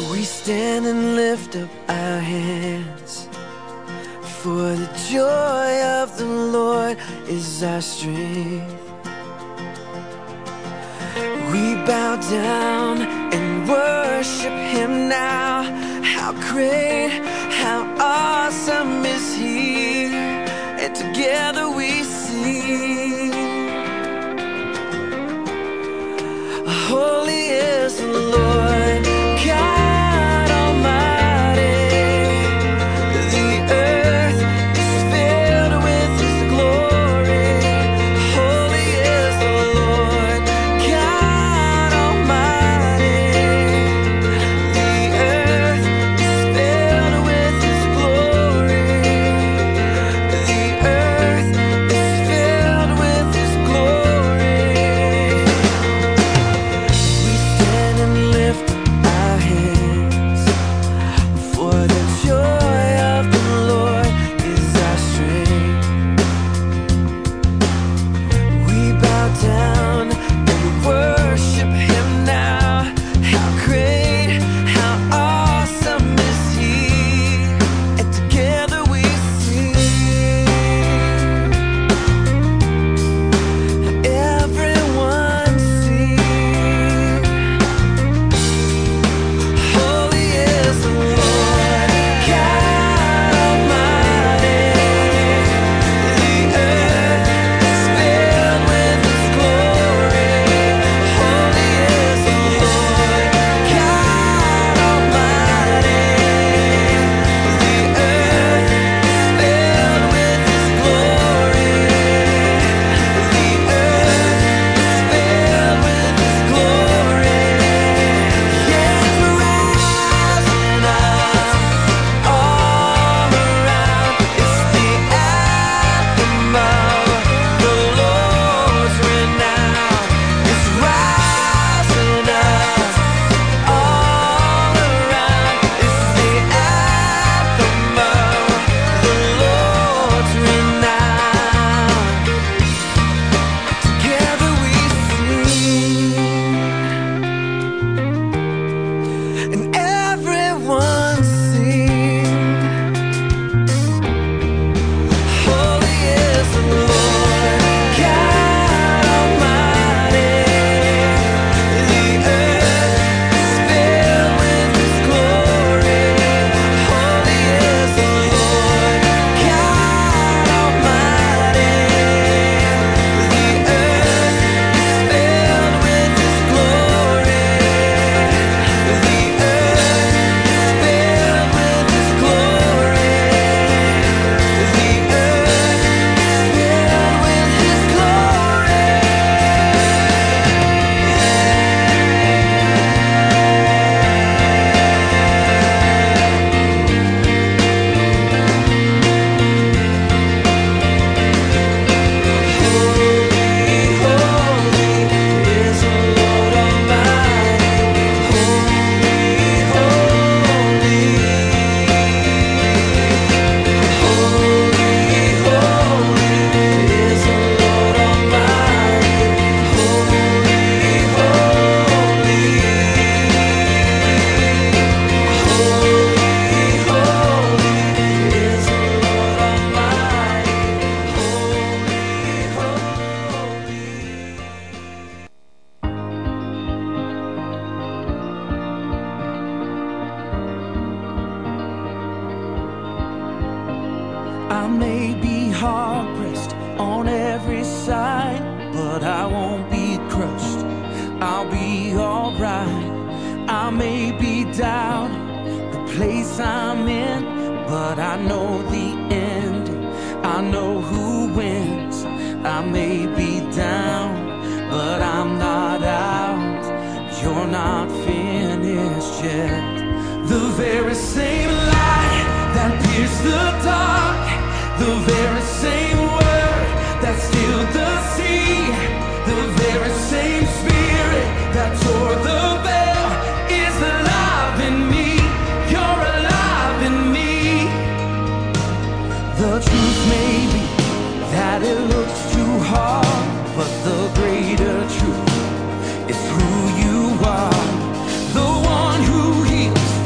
We stand and lift up our hands, for the joy of the Lord is our strength. We bow down and worship Him now. How great, how awesome is He, and together we sing. Holy is the Lord God Almighty. The earth is filled with His glory. Holy is the Lord God Almighty. The earth is filled with His glory. The earth is filled with His glory. We stand and lift our hands, for the joy of the Lord is our strength. We bow down and worship Him now. How great, how awesome is He, and together we sing. Everyone sing. Holy is the Lord God Almighty. The earth is filled with His glory. Holy is the Lord God Almighty. The earth is filled with His glory. The earth is filled with His glory. Yes, we're rising up all around. It's the anthem of the Lord's renown. It's rising up all around. It's the anthem of the Lord's renown. Together we sing, and everyone sing. Holy is the Lord God Almighty. The earth is filled with His glory. Holy is the Lord God Almighty. The earth is filled with His glory. The earth is filled with His glory. The earth is filled with His glory. Holy, holy is the Lord Almighty. Holy, holy, holy is the Lord Almighty. Holy, holy, holy is the Lord Almighty. Holy, I may be hard pressed on every side, but I won't be crushed. I'll be alright. I may be down the place I'm in, but I know the end. I know who wins. I may be down, but I'm not out. You're not finished yet. The very same light that pierced the dark, the very same word that stilled the sea, the very same spirit that tore the veil is alive in me. You're alive in me. The truth may be that it looks too hard, but the greater truth is who you are. The one who heals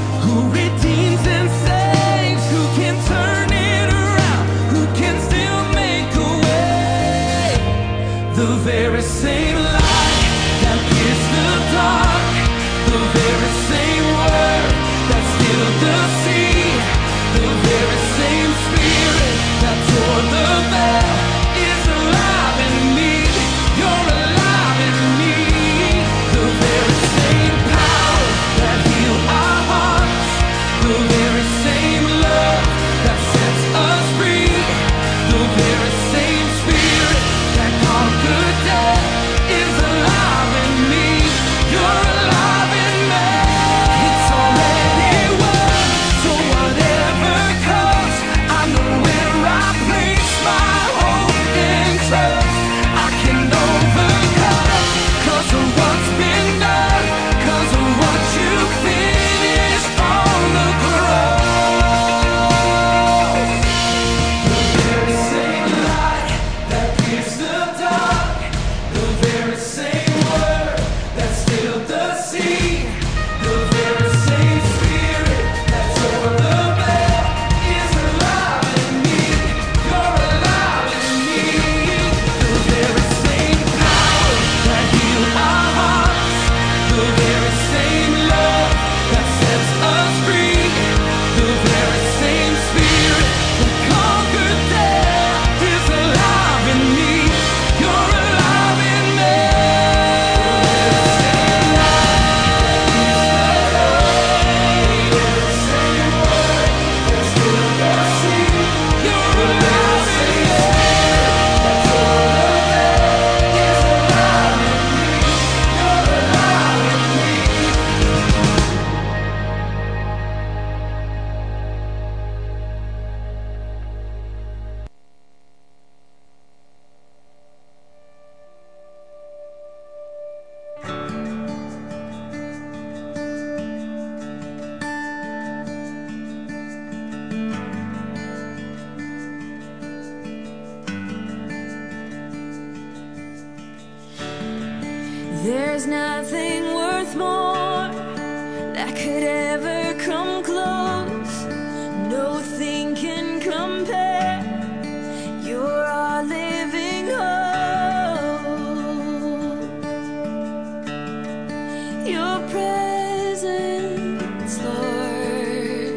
There's nothing worth more that could ever come close. Nothing can compare. You're our living hope. Your presence, Lord.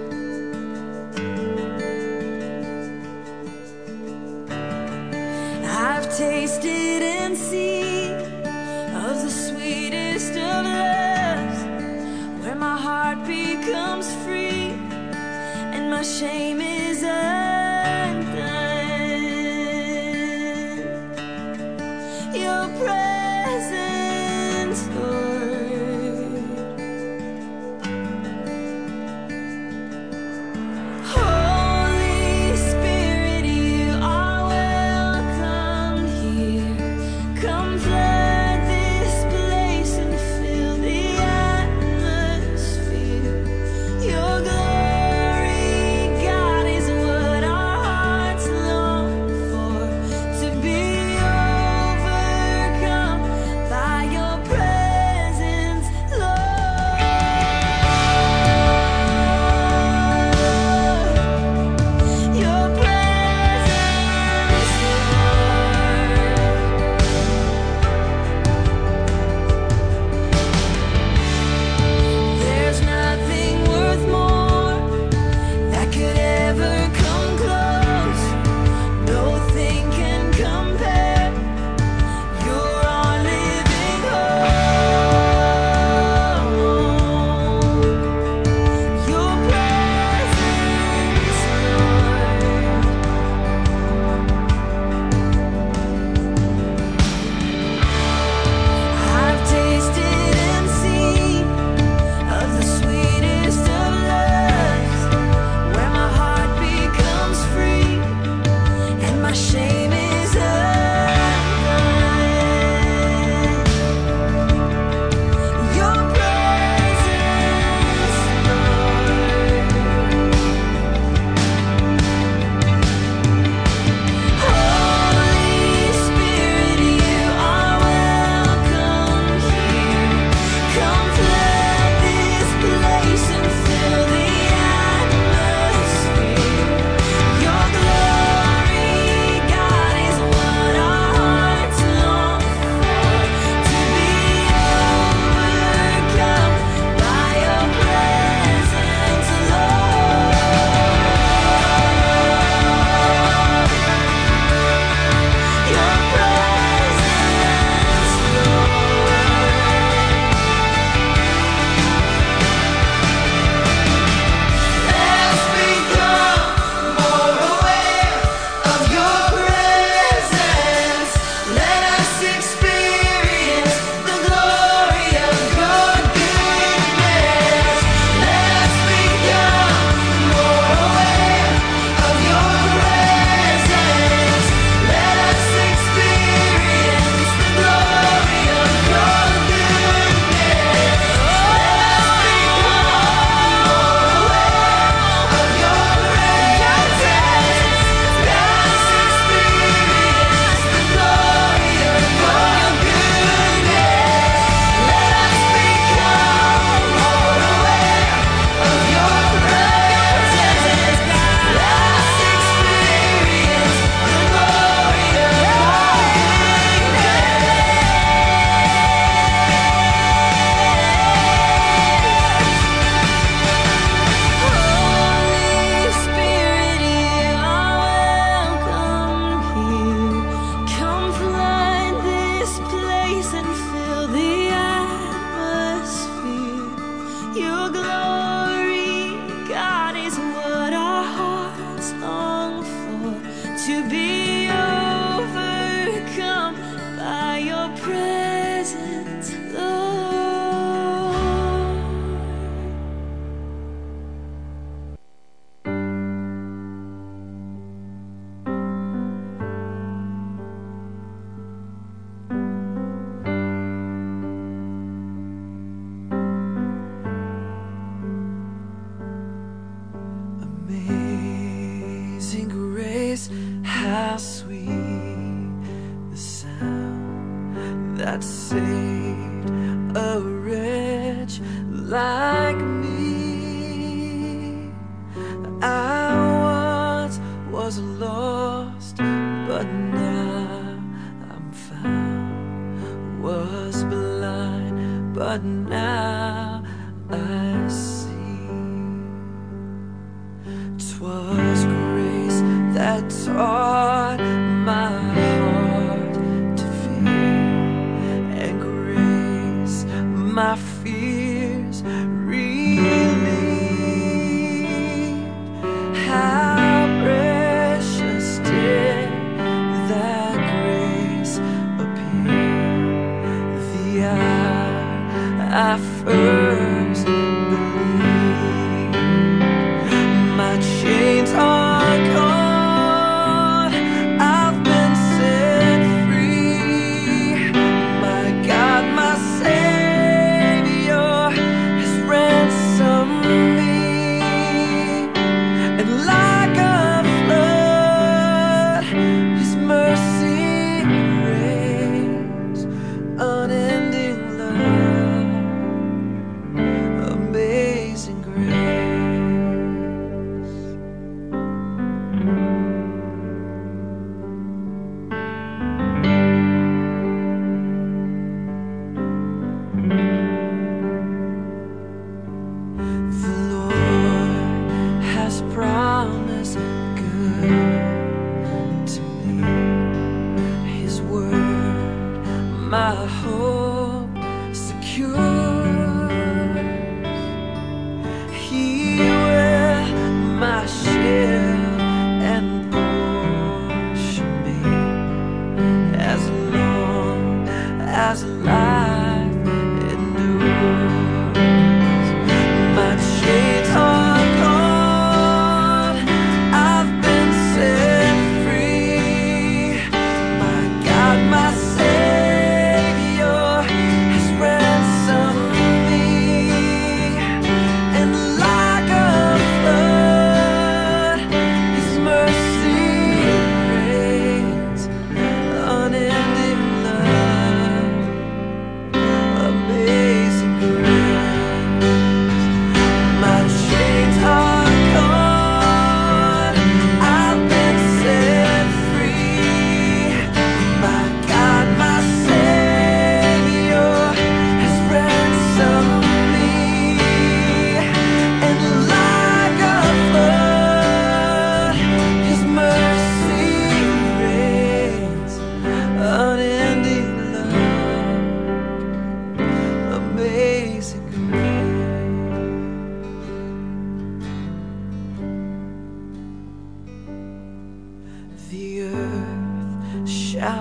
I've tasted and seen of the sweetest of loves, where my heart becomes free and my shame is undone. Your presence, Lord. Holy Spirit, you are welcome here. Come flood this place and fill the atmosphere. Your glory, God, is what our hearts long for. To be overcome by your presence, Lord. Your presence, Lord. There's nothing worth more that could ever come close. Nothing can compare. You're our living hope. Your presence, Lord. I've tasted and seen of the sweetest of loves, where my heart becomes free and my shame is undone. Your presence, Lord. Holy Spirit, you are welcome here. Come flood this place and fill the atmosphere. Your glory, God, is what our hearts long for. To be overcome by your presence, Lord. Your presence, Let's become more aware of your presence. Let us experience the glory of your goodness. Let us become more aware of your presence. Let us experience the glory of your goodness. Holy Spirit, you are welcome here. Come flood this place and fill the atmosphere. Your glory, God, is what our hearts long for. To be overcome by your presence, Lord. Amazing grace, how sweet the sound that saved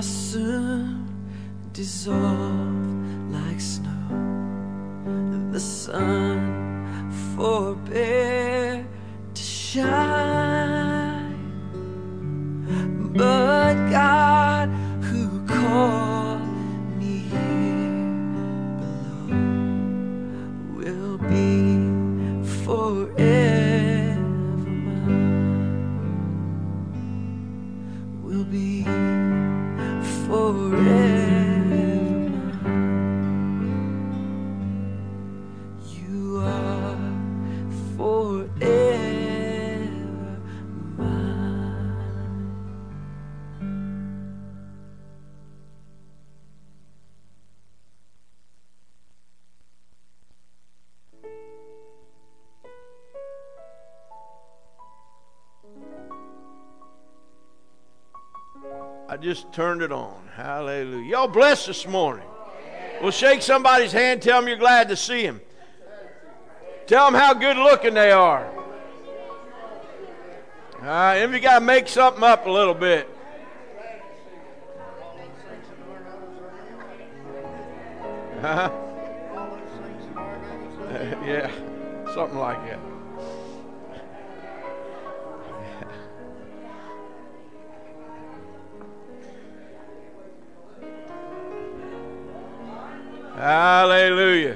soon dissolve like snow. The sun forbear to shine, but God who called me here below will be forever mine, will be forever mine. You are forever mine. I just turned it on. Hallelujah. Y'all blessed this morning. Well, shake somebody's hand. Tell them you're glad to see them. Tell them how good looking they are. All right, and we got to make something up a little bit. Yeah, something like that. Hallelujah.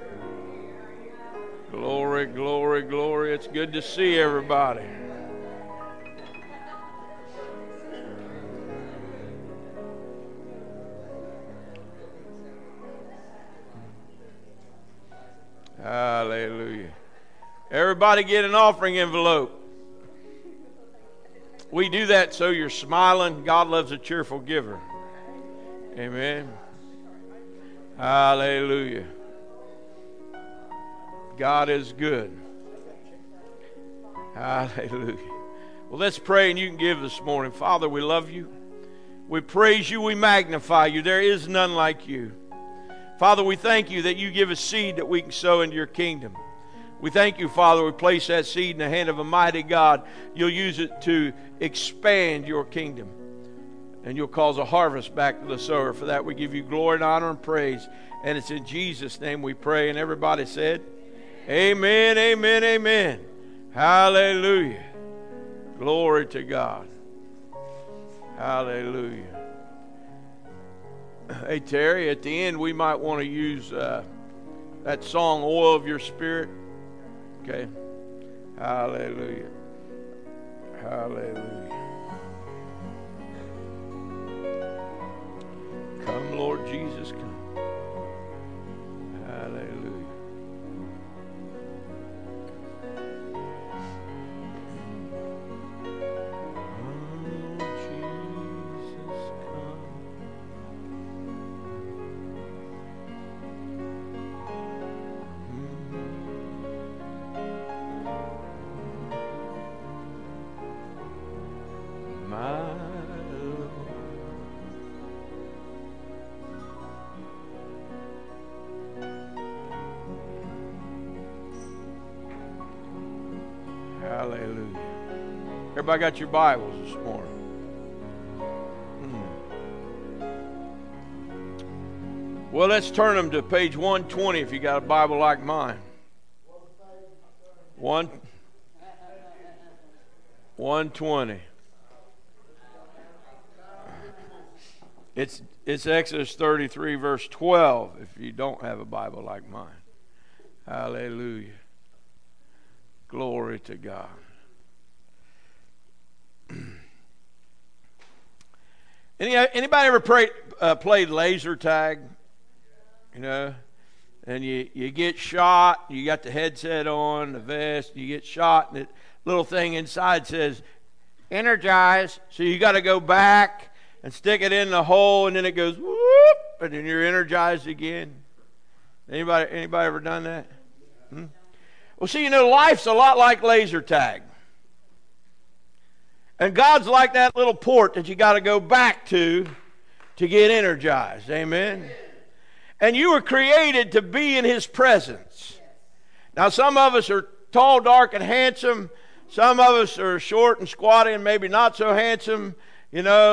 Glory, glory, glory. It's good to see everybody. Hallelujah. Everybody get an offering envelope. We do that so you're smiling. God loves a cheerful giver. Amen. Hallelujah. God is good. Hallelujah. Well, let's pray and you can give this morning. Father, we love you. We praise you. We magnify you. There is none like you. Father, we thank you that you give us seed that we can sow into your kingdom. We thank you, Father, we place that seed in the hand of a mighty God. You'll use it to expand your kingdom. And you'll cause a harvest back to the sower. For that we give you glory and honor and praise. And it's in Jesus' name we pray. And everybody said, amen, amen, amen. Hallelujah. Glory to God. Hallelujah. Hey, Terry, at the end we might want to use that song, Oil of Your Spirit. Okay. Hallelujah. Hallelujah. Come, Lord Jesus, come. Hallelujah. Oh, Jesus, come. My Lord. Hallelujah. Everybody got your Bibles this morning? Well, let's turn them to page 120 if you got a Bible like mine. 120. It's Exodus 33, verse 12, if you don't have a Bible like mine. Hallelujah. Glory to God. Anybody ever played laser tag? You know, and you get shot, you got the headset on, the vest, you get shot, and the little thing inside says, energize. So you got to go back and stick it in the hole, and then it goes, whoop, and then you're energized again. Anybody ever done that? Well, see, you know, life's a lot like laser tag. And God's like that little port that you got to go back to get energized. Amen? And you were created to be in His presence. Now, some of us are tall, dark, and handsome. Some of us are short and squatty and maybe not so handsome. You know,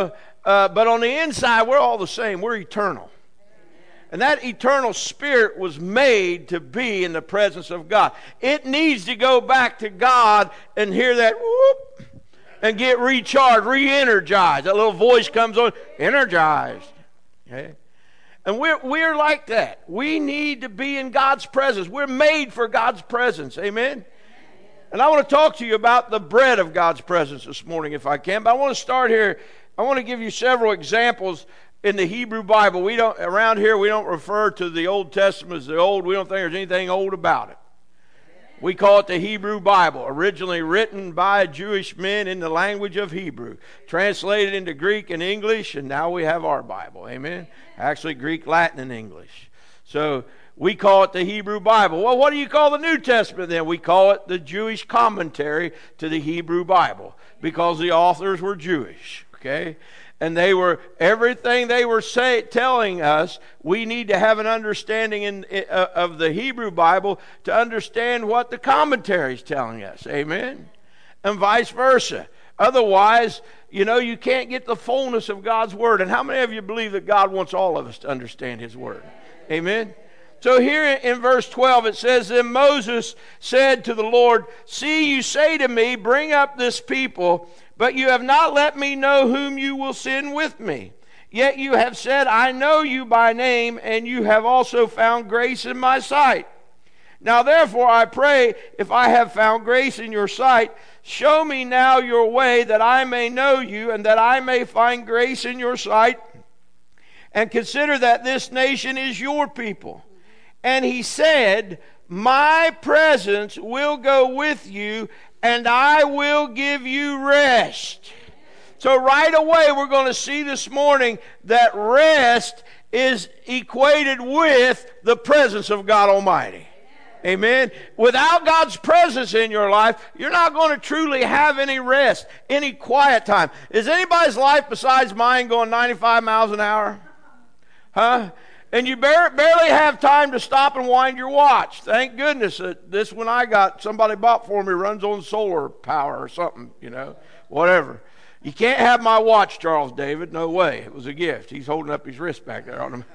but on the inside, we're all the same. We're eternal. And that eternal spirit was made to be in the presence of God. It needs to go back to God and hear that whoop and get recharged, re-energized. That little voice comes on, energized. Okay? And we're like that. We need to be in God's presence. We're made for God's presence. Amen? And I want to talk to you about the bread of God's presence this morning if I can. But I want to start here. I want to give you several examples in the Hebrew Bible. Around here we don't refer to the Old Testament as the old. We don't think there's anything old about it. We call it the Hebrew Bible, originally written by Jewish men in the language of Hebrew, translated into Greek and English, and now we have our Bible. Amen? Actually, Greek, Latin, and English. So we call it the Hebrew Bible. Well, what do you call the New Testament then? We call it the Jewish commentary to the Hebrew Bible because the authors were Jewish. Okay? And everything they were telling us, we need to have an understanding of the Hebrew Bible to understand what the commentary is telling us. Amen? And vice versa. Otherwise, you can't get the fullness of God's Word. And how many of you believe that God wants all of us to understand His Word? Amen? So here in verse 12 it says, Then Moses said to the Lord, See, you say to me, Bring up this people, but you have not let me know whom you will send with me. Yet you have said, I know you by name, and you have also found grace in my sight. Now therefore I pray, if I have found grace in your sight, show me now your way, that I may know you, and that I may find grace in your sight. And consider that this nation is your people. And he said, My presence will go with you, and I will give you rest. So right away we're going to see this morning that rest is equated with the presence of God Almighty. Amen. Without God's presence in your life, you're not going to truly have any rest, any quiet time. Is anybody's life besides mine going 95 miles an hour? Huh? And you barely have time to stop and wind your watch. Thank goodness that this one I got, somebody bought for me, runs on solar power or something, whatever. You can't have my watch, Charles David. No way. It was a gift. He's holding up his wrist back there on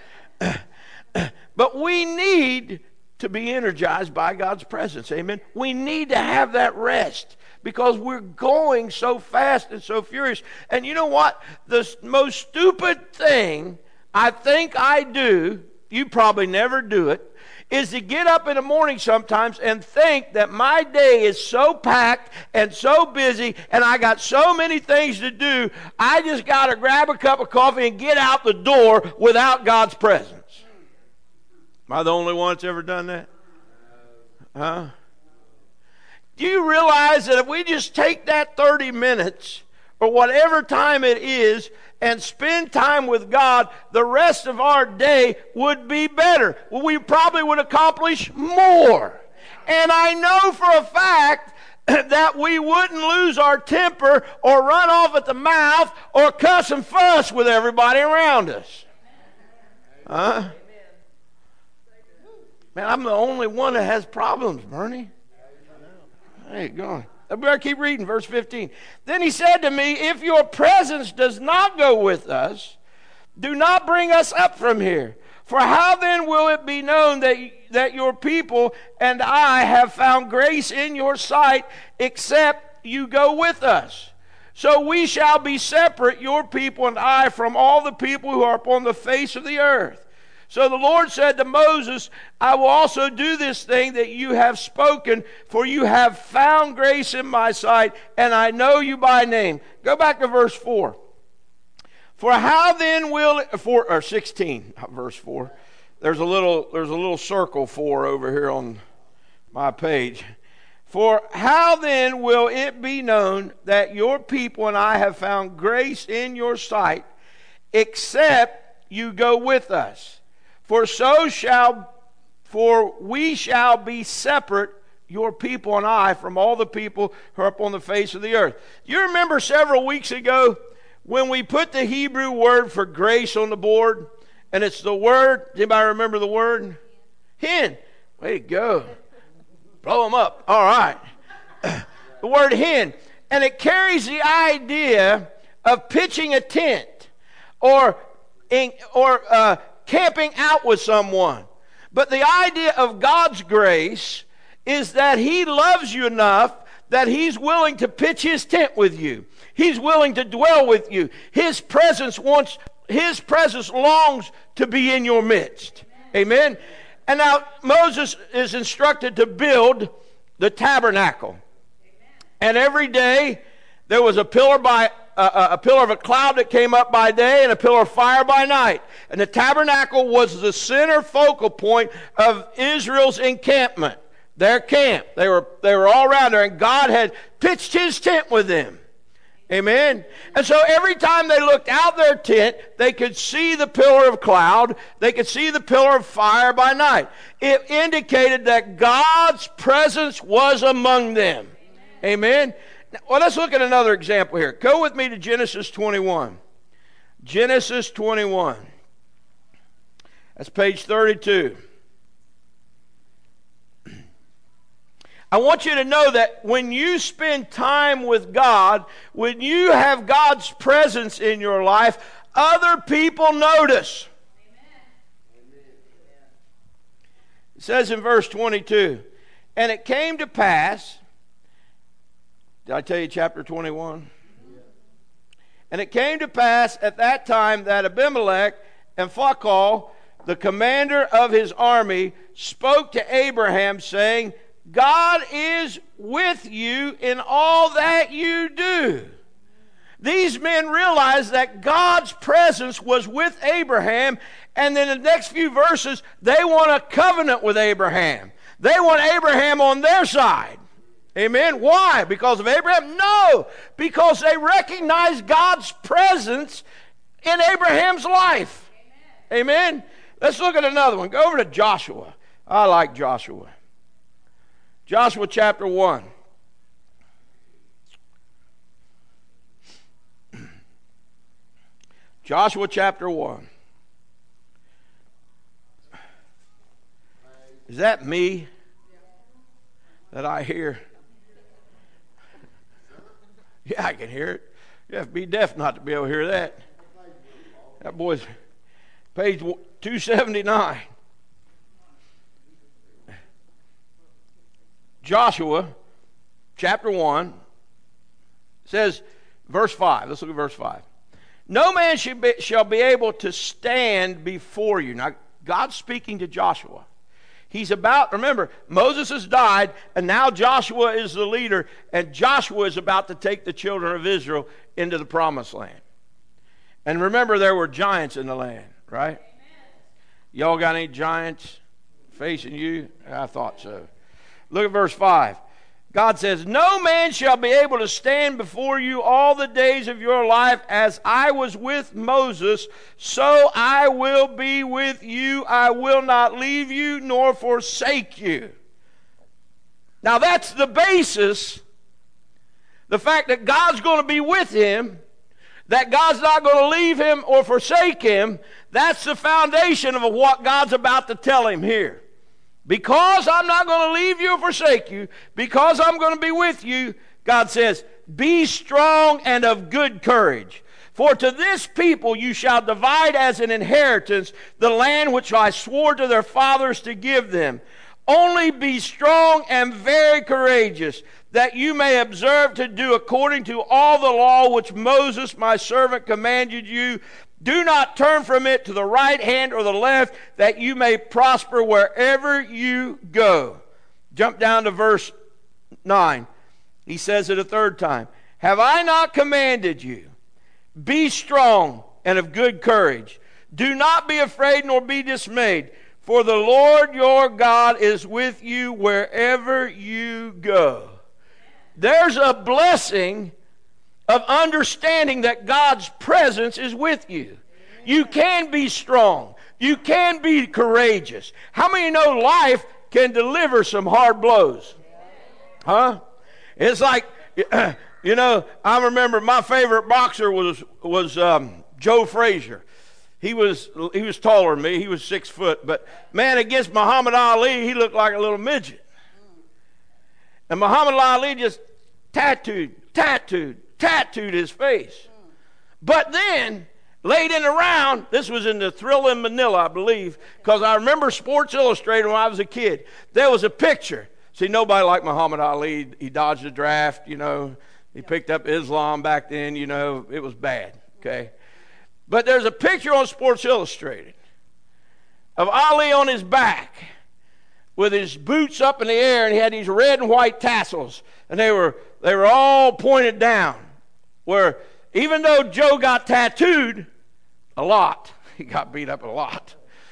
him. But we need to be energized by God's presence. Amen. We need to have that rest because we're going so fast and so furious. And you know what? The most stupid thing I think I do, you probably never do it, is to get up in the morning sometimes and think that my day is so packed and so busy and I got so many things to do, I just got to grab a cup of coffee and get out the door without God's presence. Am I the only one that's ever done that? Huh? Do you realize that if we just take that 30 minutes or whatever time it is and spend time with God, the rest of our day would be better. Well, we probably would accomplish more. And I know for a fact that we wouldn't lose our temper or run off at the mouth or cuss and fuss with everybody around us. Huh? Man, I'm the only one that has problems, Bernie. Hey, go on. I better keep reading, verse 15. Then he said to me, If your presence does not go with us, do not bring us up from here. For how then will it be known that your people and I have found grace in your sight, except you go with us? So we shall be separate, your people and I, from all the people who are upon the face of the earth. So the Lord said to Moses, I will also do this thing that you have spoken, for you have found grace in my sight, and I know you by name. Go back to verse 4. For how then will it, 16, not verse 4. There's a little circle 4 over here on my page. For how then will it be known that your people and I have found grace in your sight, except you go with us? For we shall be separate, your people and I, from all the people who are upon the face of the earth. You remember several weeks ago when we put the Hebrew word for grace on the board? And it's the word, anybody remember the word? Hin. Way to go. Blow them up. All right. The word hin. And it carries the idea of pitching a tent or camping out with someone. But the idea of God's grace is that He loves you enough that He's willing to pitch His tent with you. He's willing to dwell with you. His presence longs to be in your midst. Amen. And now Moses is instructed to build the tabernacle. And every day there was a pillar of a cloud that came up by day and a pillar of fire by night. And the tabernacle was the center focal point of Israel's encampment, their camp. They were all around there, and God had pitched His tent with them. Amen. And so every time they looked out their tent, they could see the pillar of cloud. They could see the pillar of fire by night. It indicated that God's presence was among them. Amen. Now, well, let's look at another example here. Go with me to Genesis 21. Genesis 21. That's page 32. I want you to know that when you spend time with God, when you have God's presence in your life, other people notice. Amen. It says in verse 22, and it came to pass, did I tell you chapter 21? Yeah. And it came to pass at that time that Abimelech and Phicol, the commander of his army, spoke to Abraham, saying, God is with you in all that you do. These men realized that God's presence was with Abraham, and then in the next few verses, they want a covenant with Abraham. They want Abraham on their side. Amen. Why? Because of Abraham? No. Because they recognize God's presence in Abraham's life. Amen. Amen. Let's look at another one. Go over to Joshua. I like Joshua. Joshua chapter 1. Joshua chapter 1. Is that me that I hear? Yeah, I can hear it. You have to be deaf not to be able to hear that. That boy's page 279. Joshua chapter 1 says, verse 5. Let's look at verse 5. No man shall be able to stand before you. Now, God's speaking to Joshua. Remember, Moses has died, and now Joshua is the leader, and Joshua is about to take the children of Israel into the promised land. And remember, there were giants in the land, right? Amen. Y'all got any giants facing you? I thought so. Look at verse 5. God says, no man shall be able to stand before you all the days of your life. As I was with Moses, so I will be with you. I will not leave you nor forsake you. Now that's the basis. The fact that God's going to be with him, that God's not going to leave him or forsake him, that's the foundation of what God's about to tell him here. Because I'm not going to leave you or forsake you, because I'm going to be with you, God says, be strong and of good courage. For to this people you shall divide as an inheritance the land which I swore to their fathers to give them. Only be strong and very courageous, that you may observe to do according to all the law which Moses my servant commanded you. Do not turn from it to the right hand or the left, that you may prosper wherever you go. Jump down to verse 9. He says it a third time. Have I not commanded you? Be strong and of good courage. Do not be afraid nor be dismayed, for the Lord your God is with you wherever you go. There's a blessing of understanding that God's presence is with you. You can be strong. You can be courageous. How many know life can deliver some hard blows? Huh? It's like, I remember my favorite boxer was Joe Frazier. He was taller than me. He was 6 foot. But man, against Muhammad Ali, he looked like a little midget. And Muhammad Ali just tattooed his face. But then, late in the round, this was in the Thrill in Manila, I believe, because I remember Sports Illustrated when I was a kid. There was a picture. See, nobody like Muhammad Ali. He dodged the draft, you know. He picked up Islam back then, you know. It was bad, okay? But there's a picture on Sports Illustrated of Ali on his back with his boots up in the air, and he had these red and white tassels, and they were all pointed down, where even though Joe got tattooed a lot, he got beat up a lot,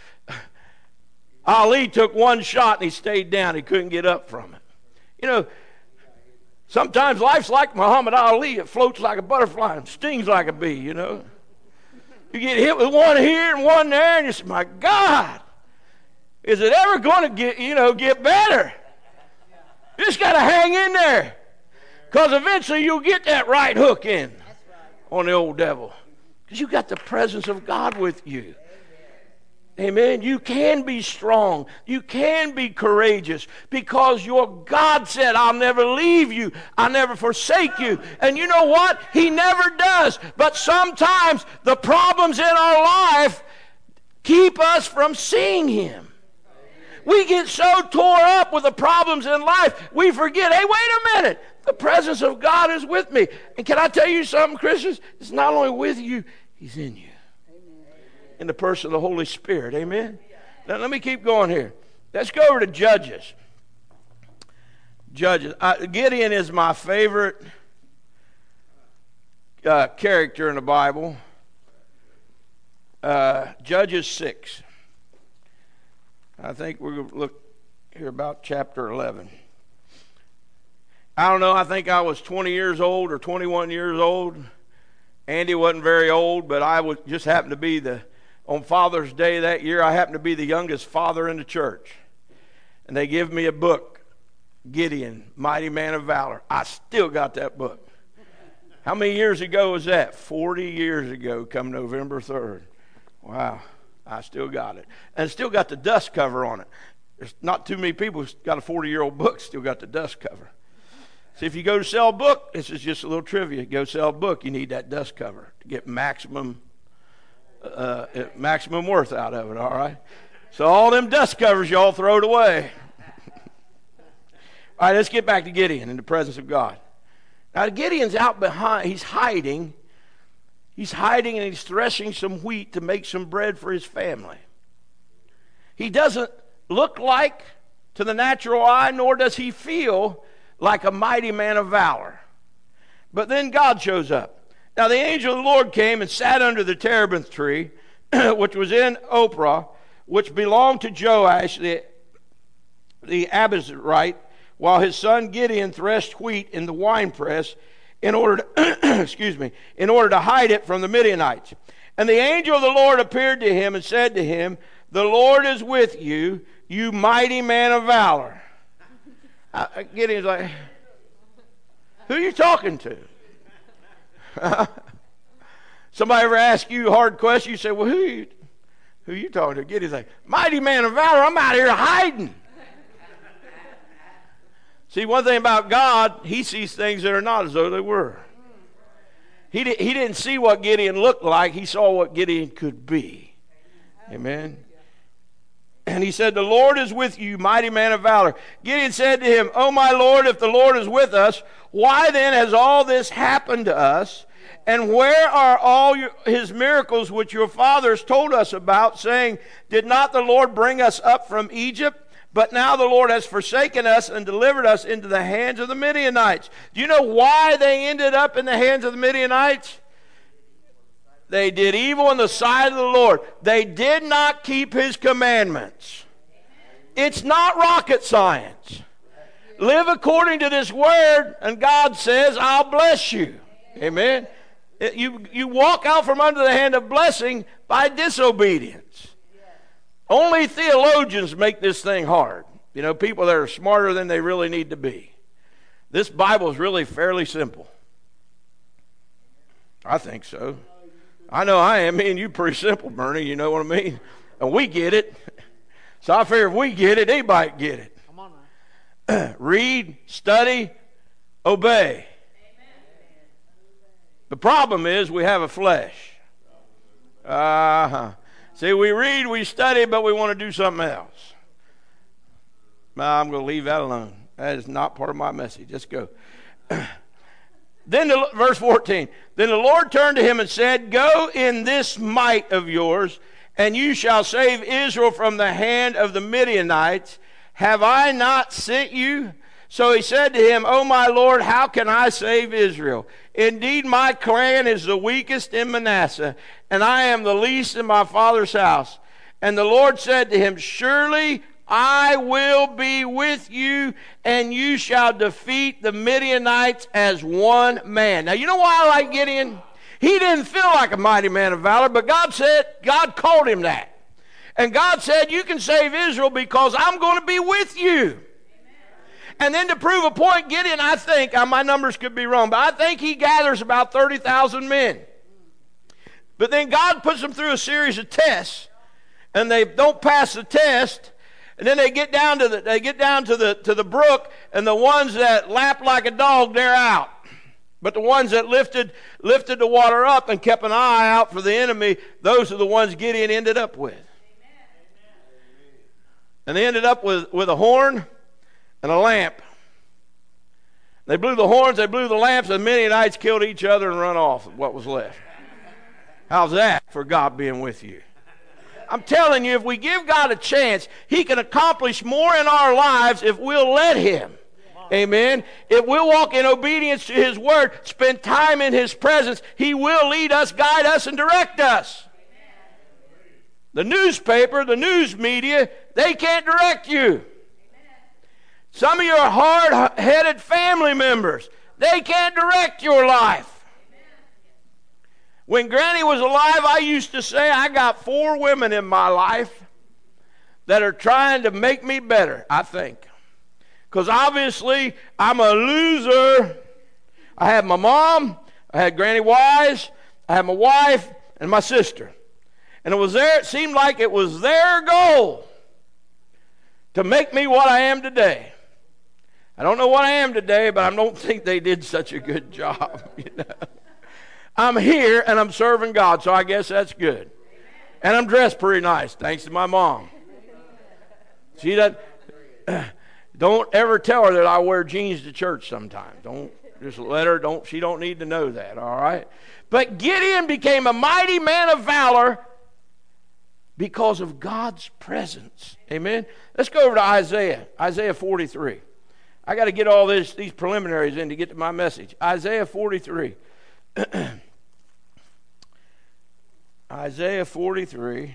Ali took one shot and he stayed down. He couldn't get up from it. You know, sometimes life's like Muhammad Ali. It floats like a butterfly and stings like a bee, you know. You get hit with one here and one there, and you say, my God, is it ever going to get better? You just got to hang in there, because eventually you'll get that right hook in on the old devil, because you got the presence of God with you. Amen. You can be strong. You can be courageous, because your God said, I'll never leave you. I'll never forsake you. And you know what? He never does. But sometimes the problems in our life keep us from seeing him. We get so tore up with the problems in life, we forget, hey, wait a minute. The presence of God is with me. And can I tell you something, Christians? It's not only with you, he's in you. In the person of the Holy Spirit. Amen? Now, let me keep going here. Let's go over to Judges. Judges. Gideon is my favorite character in the Bible. Judges 6. I think we're going to look here about chapter 11. I don't know, I think I was 20 years old or 21 years old. Andy wasn't very old, but I just happened to be on Father's Day that year, I happened to be the youngest father in the church. And they give me a book, Gideon, Mighty Man of Valor. I still got that book. How many years ago was that? 40 years ago, come November 3rd. Wow, I still got it. And still got the dust cover on it. There's not too many people who's got a 40-year-old book still got the dust cover. See, if you go to sell a book, this is just a little trivia. Go sell a book, you need that dust cover to get maximum worth out of it, all right? So all them dust covers, y'all throw it away. All right, let's get back to Gideon in the presence of God. Now, Gideon's out behind. He's hiding. He's hiding, and he's threshing some wheat to make some bread for his family. He doesn't look like, to the natural eye, nor does he feel like a mighty man of valor. But then God shows up. Now the angel of the Lord came and sat under the terebinth tree, which was in Ophrah, which belonged to Joash the Abiezrite, while his son Gideon threshed wheat in the winepress in order to hide it from the Midianites. And the angel of the Lord appeared to him and said to him, the Lord is with you, you mighty man of valor. Gideon's like, who are you talking to? Somebody ever ask you a hard question? You say, well, who are you talking to? Gideon's like, mighty man of valor, I'm out here hiding. See, one thing about God, he sees things that are not as though they were. He didn't see what Gideon looked like. He saw what Gideon could be. Amen. And he said, the Lord is with you, mighty man of valor. Gideon said to him, oh, my Lord, if the Lord is with us, why then has all this happened to us? And where are all his miracles which your fathers told us about, saying, did not the Lord bring us up from Egypt? But now the Lord has forsaken us and delivered us into the hands of the Midianites. Do you know why they ended up in the hands of the Midianites? They did evil in the sight of the Lord. They did not keep his commandments. It's not rocket science. Live according to this word, and God says, I'll bless you. Amen. You walk out from under the hand of blessing by disobedience. Only theologians make this thing hard. You know, people that are smarter than they really need to be. This Bible is really fairly simple. I think so. I know I am. Me and you pretty simple, Bernie. You know what I mean? And we get it. So I figure if we get it, anybody can get it. Come on, man. Read, study, obey. The problem is we have a flesh. See, we read, we study, but we want to do something else. I'm going to leave that alone. That is not part of my message. Let's go. Verse 14. Then the Lord turned to him and said, go in this might of yours, and you shall save Israel from the hand of the Midianites. Have I not sent you? So he said to him, O my Lord, how can I save Israel? Indeed, my clan is the weakest in Manasseh, and I am the least in my father's house. And the Lord said to him, surely I will be with you, and you shall defeat the Midianites as one man. Now, you know why I like Gideon? He didn't feel like a mighty man of valor, but God called him that. And God said, you can save Israel because I'm going to be with you. And then to prove a point, Gideon, I think, my numbers could be wrong, but I think he gathers about 30,000 men. But then God puts them through a series of tests, and they don't pass the test. And then they get down to the brook, and the ones that lapped like a dog, they're out. But the ones that lifted the water up and kept an eye out for the enemy, those are the ones Gideon ended up with. And they ended up with a horn and a lamp. They blew the horns, they blew the lamps, and the Midianites killed each other and run off with what was left. How's that for God being with you? I'm telling you, if we give God a chance, He can accomplish more in our lives if we'll let Him. Amen. If we'll walk in obedience to His word, spend time in His presence, He will lead us, guide us, and direct us. The newspaper, the news media, they can't direct you. Some of your hard-headed family members, they can't direct your life. When Granny was alive, I used to say, I got 4 women in my life that are trying to make me better, I think. Because obviously, I'm a loser. I had my mom, I had Granny Wise, I had my wife, and my sister. And it seemed like it was their goal to make me what I am today. I don't know what I am today, but I don't think they did such a good job. You know? I'm here and I'm serving God, so I guess that's good. And I'm dressed pretty nice, thanks to my mom. She doesn't. Don't ever tell her that I wear jeans to church sometimes. Don't just let her. She don't need to know that. All right. But Gideon became a mighty man of valor because of God's presence. Amen. Let's go over to Isaiah 43. I got to get all these preliminaries in to get to my message. Isaiah 43. Isaiah 43.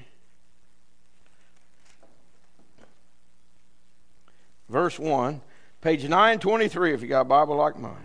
Verse 1. Page 923 if you got a Bible like mine.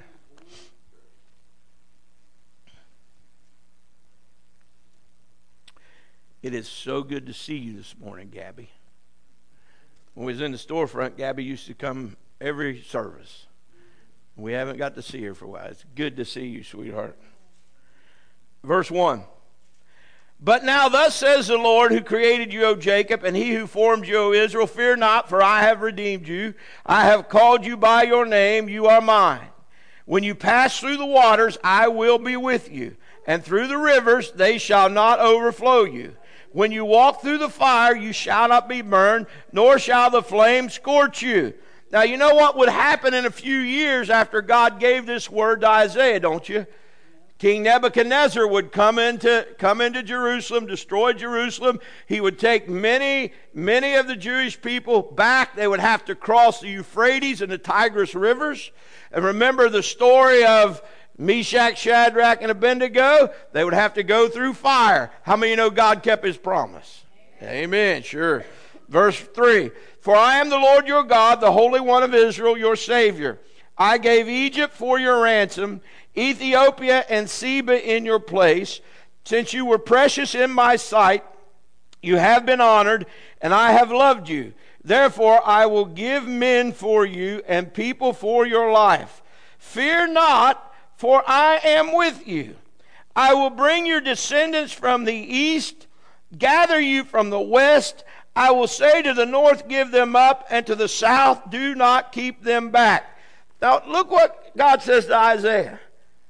It is so good to see you this morning, Gabby. When we was in the storefront, Gabby used to come every service. We haven't got to see her for a while. It's good to see you, sweetheart. Verse 1. But now thus says the Lord who created you, O Jacob, and he who formed you, O Israel, fear not, for I have redeemed you. I have called you by your name, you are mine. When you pass through the waters, I will be with you, and through the rivers, they shall not overflow you. When you walk through the fire, you shall not be burned, nor shall the flame scorch you. Now, you know what would happen in a few years after God gave this word to Isaiah, don't you? King Nebuchadnezzar would come into Jerusalem, destroy Jerusalem. He would take many of the Jewish people back. They would have to cross the Euphrates and the Tigris rivers. And remember the story of Meshach, Shadrach, and Abednego? They would have to go through fire. How many of you know God kept His promise? Amen. Sure. Verse 3. For I am the Lord your God, the Holy One of Israel, your Savior. I gave Egypt for your ransom, Ethiopia and Seba in your place. Since you were precious in my sight, you have been honored, and I have loved you. Therefore I will give men for you and people for your life. Fear not, for I am with you. I will bring your descendants from the east, gather you from the west. I will say to the north, give them up, and to the south, do not keep them back. Now look what God says to Isaiah.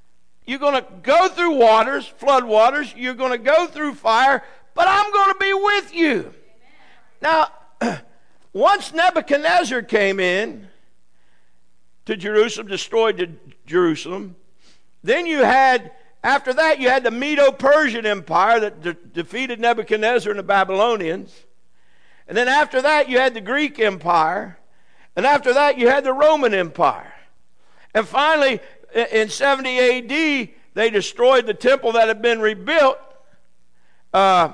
You're going to go through waters, flood waters. You're going to go through fire, but I'm going to be with you. Now, once Nebuchadnezzar came in to Jerusalem, destroyed Jerusalem, then after that, you had the Medo-Persian Empire that defeated Nebuchadnezzar and the Babylonians. And then after that, you had the Greek Empire. And after that, you had the Roman Empire. And finally, in 70 A.D., they destroyed the temple that had been rebuilt by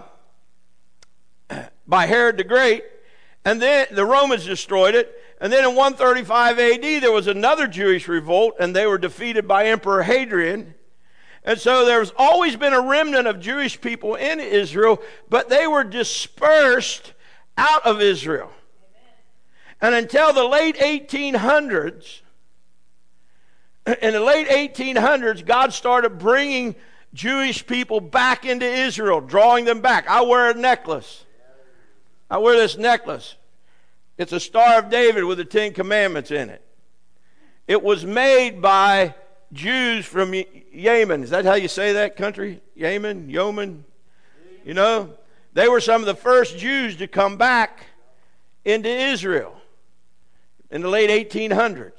Herod the Great. And then the Romans destroyed it. And then in 135 A.D., there was another Jewish revolt, and they were defeated by Emperor Hadrian. And so there's always been a remnant of Jewish people in Israel, but they were dispersed out of Israel. And until the late 1800s, in the late 1800s, God started bringing Jewish people back into Israel, drawing them back. I wear a necklace. I wear this necklace. It's a Star of David with the 10 Commandments in it. It was made by Jews from Yemen. Is that how you say that country? Yemen? You know? They were some of the first Jews to come back into Israel in the late 1800s.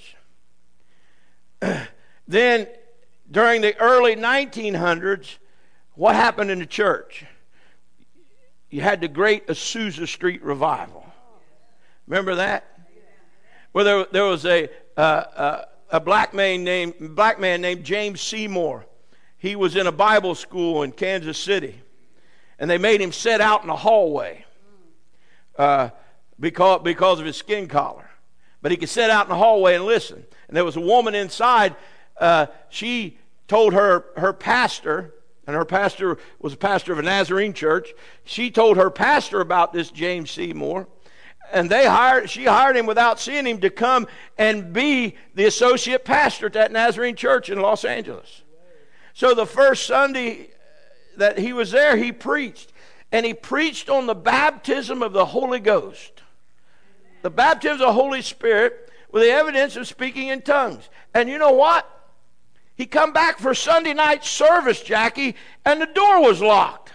Then, during the early 1900s, what happened in the church? You had the great Azusa Street revival. Remember that? Well, there was a black man named James Seymour. He was in a Bible school in Kansas City, and they made him sit out in the hallway because of his skin color. But he could sit out in the hallway and listen. And there was a woman inside. She told her pastor, and her pastor was a pastor of a Nazarene church. She told her pastor about this James Seymour. And she hired him without seeing him to come and be the associate pastor at that Nazarene church in Los Angeles. So the first Sunday that he was there, he preached. And he preached on the baptism of the Holy Ghost. The baptism of the Holy Spirit with the evidence of speaking in tongues. And you know what? He come back for Sunday night service, Jackie, and the door was locked.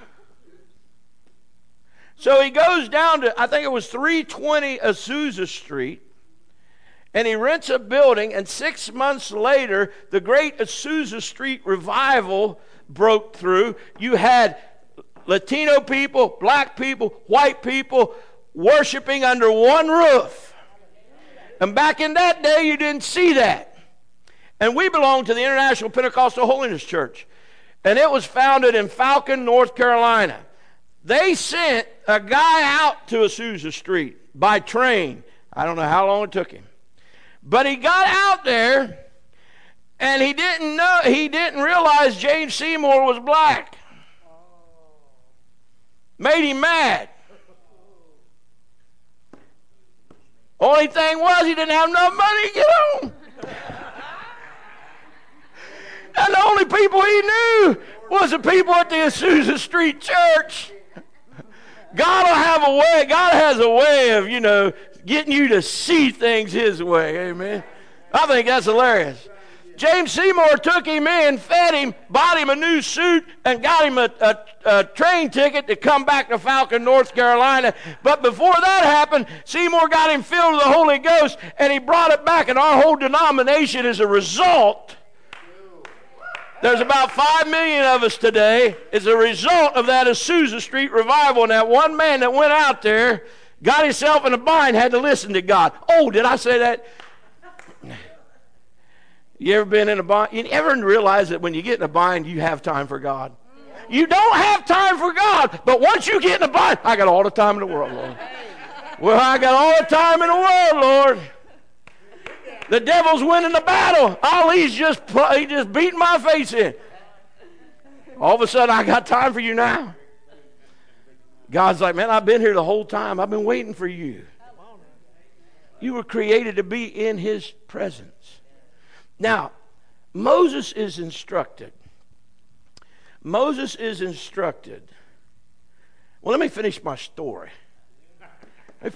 So he goes down to, I think it was 320 Azusa Street, and he rents a building, and 6 months later, the great Azusa Street revival broke through. You had Latino people, black people, white people worshiping under one roof. And back in that day, you didn't see that. And we belong to the International Pentecostal Holiness Church. And it was founded in Falcon, North Carolina. They sent a guy out to Azusa Street by train. I don't know how long it took him. But he got out there, and he didn't realize James Seymour was black. Made him mad. Only thing was, he didn't have enough money to get home. And the only people he knew was the people at the Azusa Street Church. God will have a way. God has a way of, getting you to see things His way. Amen. I think that's hilarious. James Seymour took him in, fed him, bought him a new suit, and got him a train ticket to come back to Falcon, North Carolina. But before that happened, Seymour got him filled with the Holy Ghost, and he brought it back. And our whole denomination, as a result, there's about 5 million of us today, as a result of that Azusa Street revival. And that one man that went out there got himself in a bind, had to listen to God. Oh, did I say that? You ever been in a bind? You ever realize that when you get in a bind, you have time for God? You don't have time for God, but once you get in a bind, I got all the time in the world, Lord. Well, I got all the time in the world, Lord. The devil's winning the battle. He's just beating my face in. All of a sudden, I got time for you now. God's like, man, I've been here the whole time. I've been waiting for you. You were created to be in His presence. Now, Moses is instructed. Moses is instructed. Well, let me finish my story. It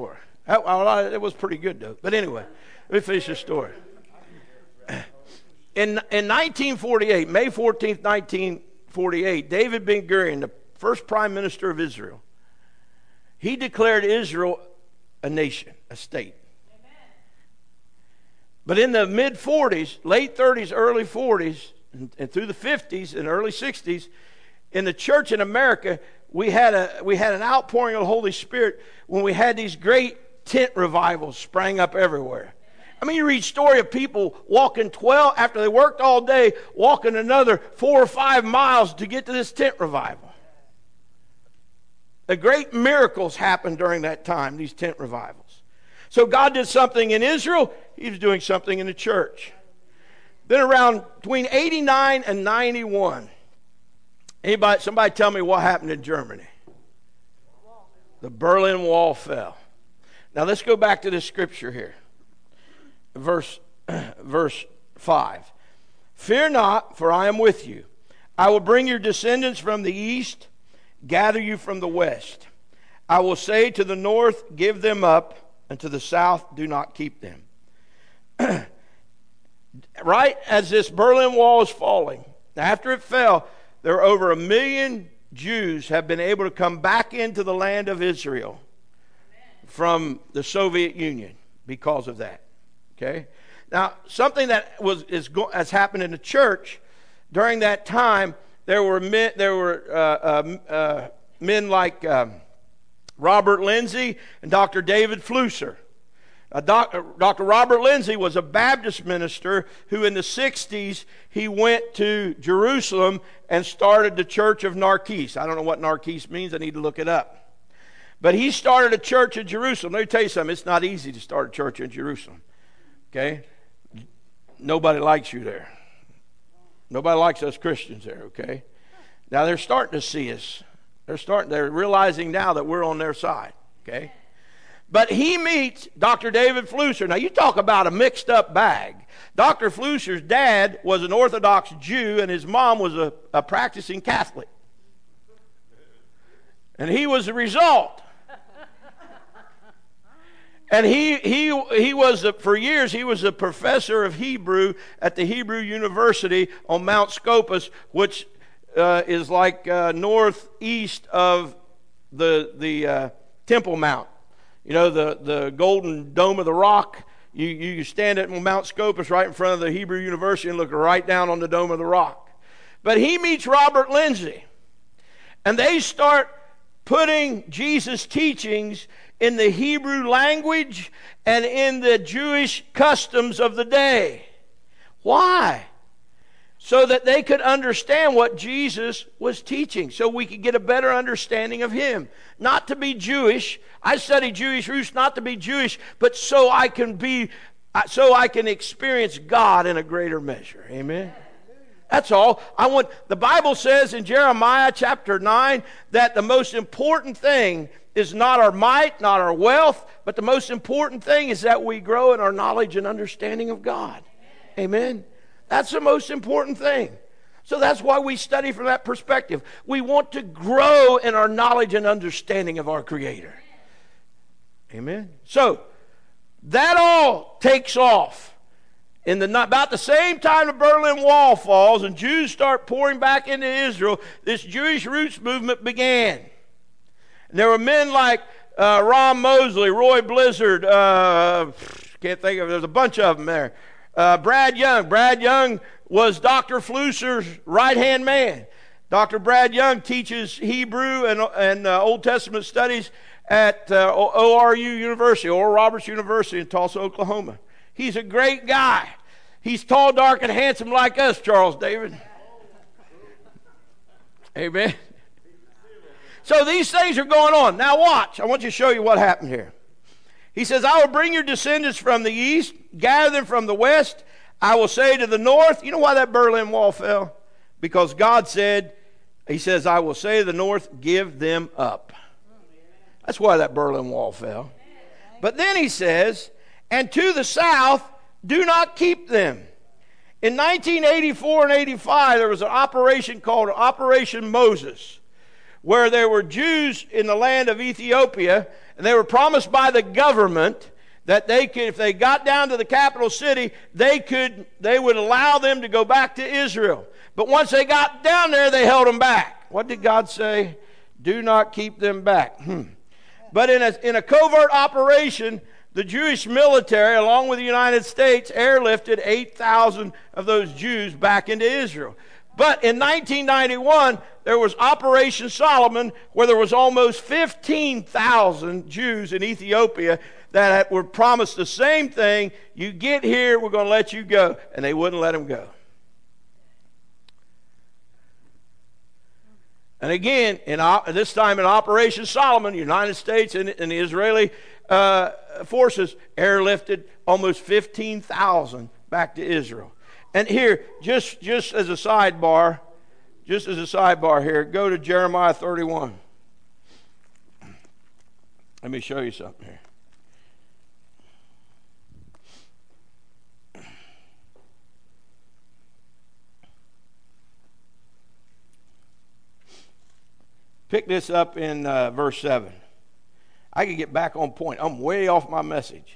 was pretty good, though. But anyway, let me finish the story. In 1948, May 14th, 1948, David Ben-Gurion, the first prime minister of Israel, he declared Israel a nation, a state. Amen. But in the mid-40s, late 30s, early 40s, and through the 50s and early 60s, in the church in America, we had an outpouring of the Holy Spirit when we had these great tent revivals sprang up everywhere. I mean, you read story of people walking 12, after they worked all day, walking another 4 or 5 miles to get to this tent revival. The great miracles happened during that time, these tent revivals. So God did something in Israel, He was doing something in the church. Then around between 89 and 91, somebody tell me what happened in Germany? The Berlin Wall fell. Now let's go back to this scripture here. Verse 5. Fear not, for I am with you. I will bring your descendants from the east, gather you from the west. I will say to the north, give them up, and to the south, do not keep them. Right as this Berlin Wall is falling, after it fell, there are over 1 million Jews have been able to come back into the land of Israel from the Soviet Union because of that. Okay. Now, something that has happened in the church during that time. There were men like Robert Lindsay and Dr. David Flusser. Dr. Robert Lindsay was a Baptist minister who in the 60s, he went to Jerusalem and started the Church of Narkis. I don't know what Narkis means. I need to look it up. But he started a church in Jerusalem. Let me tell you something. It's not easy to start a church in Jerusalem. Okay? Nobody likes you there. Nobody likes us Christians there, okay? Now they're starting to see us. They're realizing now that we're on their side, okay? But he meets Dr. David Flusser. Now, you talk about a mixed-up bag. Dr. Flusser's dad was an Orthodox Jew, and his mom was a practicing Catholic. And he was the result. And he was, for years, he was a professor of Hebrew at the Hebrew University on Mount Scopus, which is like northeast of the Temple Mount. You know, the golden dome of the rock. You stand at Mount Scopus right in front of the Hebrew University and look right down on the dome of the rock. But he meets Robert Lindsay, and they start putting Jesus' teachings in the Hebrew language and in the Jewish customs of the day. Why? So that they could understand what Jesus was teaching, so we could get a better understanding of Him. Not to be Jewish. I study Jewish roots not to be Jewish, but so I can experience God in a greater measure. Amen. That's all. The Bible says in Jeremiah chapter 9 that the most important thing is not our might, not our wealth, but the most important thing is that we grow in our knowledge and understanding of God. Amen. That's the most important thing. So that's why we study from that perspective. We want to grow in our knowledge and understanding of our Creator. Amen. So that all takes off. About the same time the Berlin Wall falls and Jews start pouring back into Israel, this Jewish roots movement began. And there were men like Ron Mosley, Roy Blizzard, can't think of it, there's a bunch of them there. Brad Young. Brad Young was Dr. Flusser's right-hand man. Dr. Brad Young teaches Hebrew and Old Testament studies at ORU University, Oral Roberts University in Tulsa, Oklahoma. He's a great guy. He's tall, dark, and handsome like us, Charles David. Amen. So these things are going on. Now watch. I want you to show you what happened here. He says, I will bring your descendants from the east, gather them from the west. I will say to the north. You know why that Berlin Wall fell? Because God said, He says, I will say to the north, give them up. That's why that Berlin Wall fell. But then He says, and to the south, do not keep them. In 1984 and 85, there was an operation called Operation Moses, where there were Jews in the land of Ethiopia, and they were promised by the government that they could, if they got down to the capital city, they would allow them to go back to Israel. But once they got down there, they held them back. What did God say? Do not keep them back. But in a covert operation, the Jewish military, along with the United States, airlifted 8,000 of those Jews back into Israel. But in 1991, there was Operation Solomon, where there was almost 15,000 Jews in Ethiopia that were promised the same thing. You get here, we're going to let you go. And they wouldn't let them go. And again, this time in Operation Solomon, the United States and the Israeli forces airlifted almost 15,000 back to Israel. And here, just as a sidebar here, go to Jeremiah 31. Let me show you something here. Pick this up in verse 7. I can get back on point. I'm way off my message.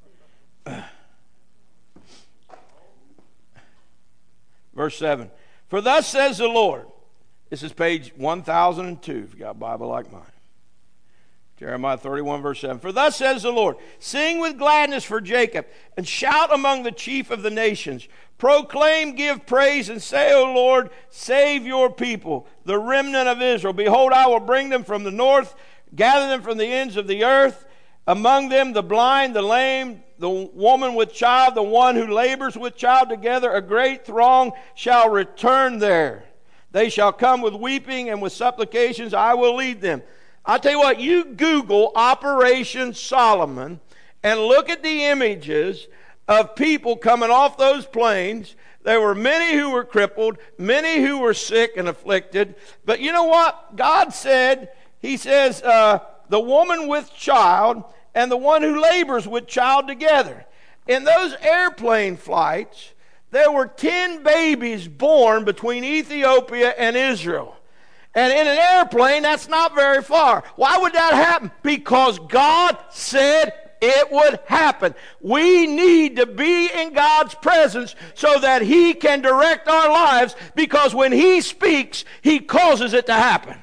Verse 7. For thus says the Lord. This is page 1002 if you got a Bible like mine. Jeremiah 31 verse 7. For thus says the Lord, sing with gladness for Jacob, and shout among the chief of the nations. Proclaim, give praise, and say, O Lord, save your people, the remnant of Israel. Behold, I will bring them from the north, gather them from the ends of the earth. Among them the blind, the lame, the woman with child, the one who labors with child, together a great throng shall return there. They shall come with weeping, and with supplications I will lead them. I'll tell you what, you Google Operation Solomon and look at the images of people coming off those planes. There were many who were crippled, many who were sick and afflicted. But you know what? God said, He says, the woman with child and the one who labors with child together. In those airplane flights, there were 10 babies born between Ethiopia and Israel. And in an airplane, that's not very far. Why would that happen? Because God said it would happen. We need to be in God's presence so that He can direct our lives, because when He speaks, He causes it to happen.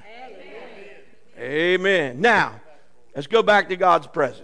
Amen. Now, let's go back to God's presence.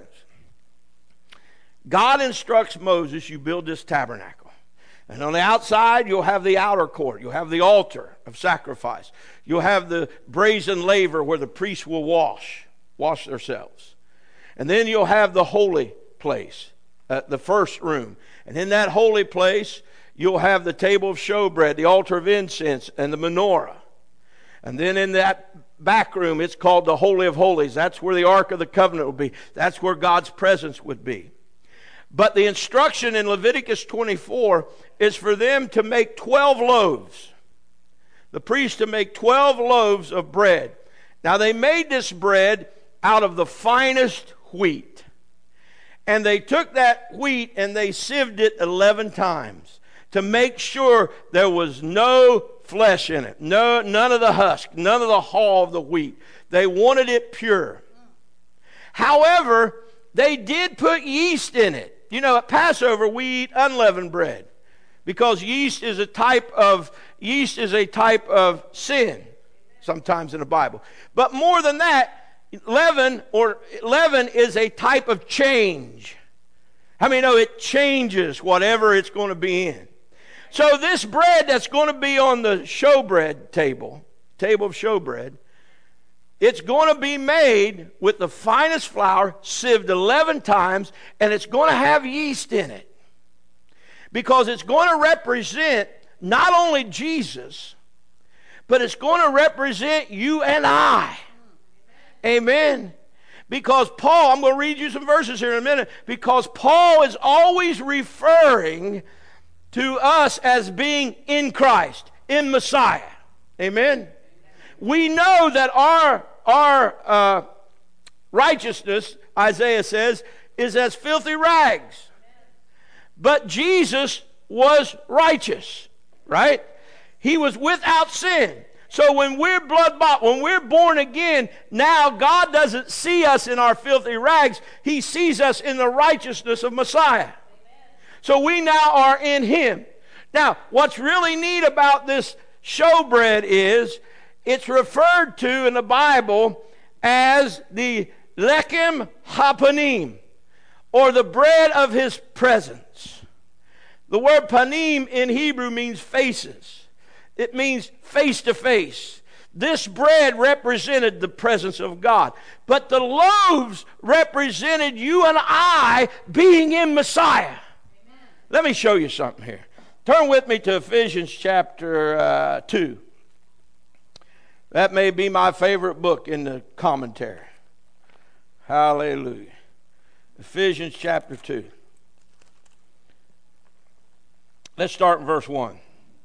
God instructs Moses, you build this tabernacle. And on the outside, you'll have the outer court. You'll have the altar of sacrifice. You'll have the brazen laver where the priests will wash themselves. And then you'll have the holy place, the first room. And in that holy place, you'll have the table of showbread, the altar of incense, and the menorah. And then in that back room, it's called the Holy of Holies. That's where the Ark of the Covenant will be. That's where God's presence would be. But the instruction in Leviticus 24 is for them to make 12 loaves. The priests to make 12 loaves of bread. Now they made this bread out of the finest wheat. And they took that wheat and they sieved it 11 times to make sure there was no flesh in it. None of the husk, none of the hull of the wheat. They wanted it pure. However, they did put yeast in it. You know, at Passover we eat unleavened bread because yeast is a type of sin sometimes in the Bible. But more than that, leaven is a type of change. How many know it changes whatever it's going to be in? So this bread that's going to be on the showbread table of showbread, it's going to be made with the finest flour, sieved 11 times, and it's going to have yeast in it. Because it's going to represent not only Jesus, but it's going to represent you and I. Amen. Because Paul, I'm going to read you some verses here in a minute, because Paul is always referring to us as being in Christ, in Messiah. Amen. We know that our righteousness, Isaiah says, is as filthy rags. But Jesus was righteous, right? He was without sin. So when we're blood-bought, when we're born again, now God doesn't see us in our filthy rags. He sees us in the righteousness of Messiah. So we now are in Him. Now, what's really neat about this showbread is it's referred to in the Bible as the Lechem HaPanim, or the bread of His presence. The word panim in Hebrew means faces. It means face to face. This bread represented the presence of God. But the loaves represented you and I being in Messiah. Amen. Let me show you something here. Turn with me to Ephesians chapter 2. That may be my favorite book in the commentary. Hallelujah. Ephesians chapter 2. Let's start in verse 1.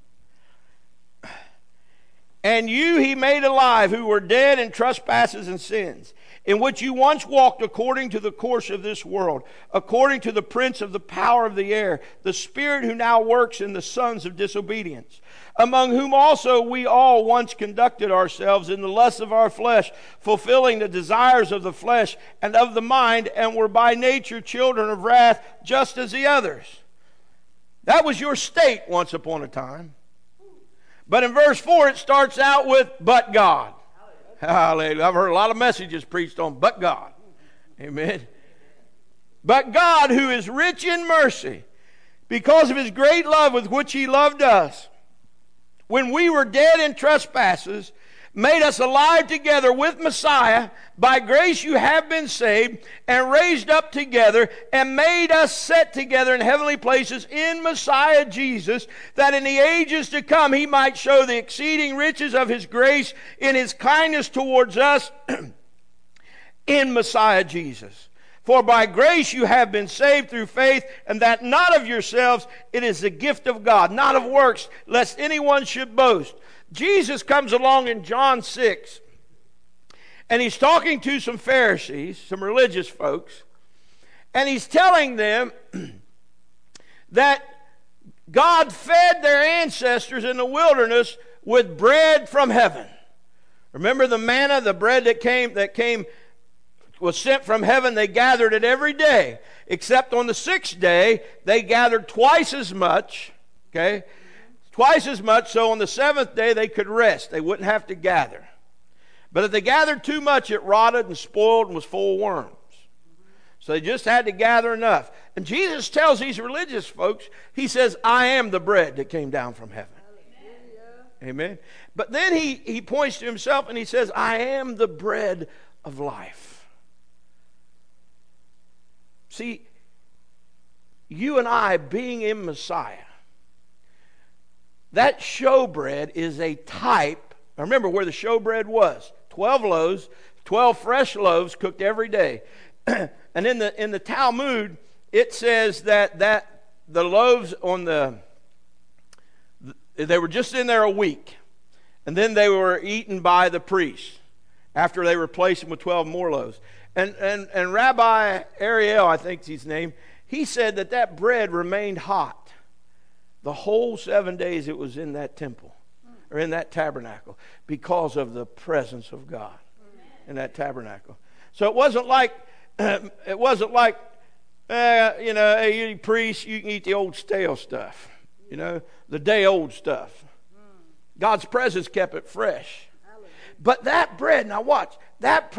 And you He made alive, who were dead in trespasses and sins, in which you once walked according to the course of this world, according to the prince of the power of the air, the spirit who now works in the sons of disobedience, among whom also we all once conducted ourselves in the lusts of our flesh, fulfilling the desires of the flesh and of the mind, and were by nature children of wrath, just as the others. That was your state once upon a time. But in verse 4, it starts out with, but God. Hallelujah. I've heard a lot of messages preached on, but God. Amen. But God, who is rich in mercy, because of His great love with which He loved us, when we were dead in trespasses, made us alive together with Messiah. By grace you have been saved, and raised up together, and made us sit together in heavenly places in Messiah Jesus, that in the ages to come He might show the exceeding riches of His grace in His kindness towards us in Messiah Jesus. For by grace you have been saved through faith, and that not of yourselves, it is the gift of God, not of works, lest anyone should boast. Jesus comes along in John 6, and He's talking to some Pharisees, some religious folks, and He's telling them that God fed their ancestors in the wilderness with bread from heaven. Remember the manna, the bread that was sent from heaven. They gathered it every day, except on the sixth day they gathered twice as much. Okay. Twice as much, so on the seventh day they could rest. They wouldn't have to gather. But if they gathered too much, it rotted and spoiled and was full of worms. So they just had to gather enough. And Jesus tells these religious folks, He says, I am the bread that came down from heaven. Amen. But then he points to Himself and He says, I am the bread of life. See, you and I being in Messiah, that showbread is a type. Now remember where the showbread was. 12 loaves, 12 fresh loaves cooked every day. And in the Talmud, it says that the loaves they were just in there a week. And then they were eaten by the priests after they replaced them with 12 more loaves. And Rabbi Ariel, I think is his name, he said that bread remained hot the whole 7 days it was in that temple, or in that tabernacle, because of the presence of God in that tabernacle. So it wasn't like, hey, you priests, you can eat the old stale stuff, the day old stuff. God's presence kept it fresh. But that bread, now watch, that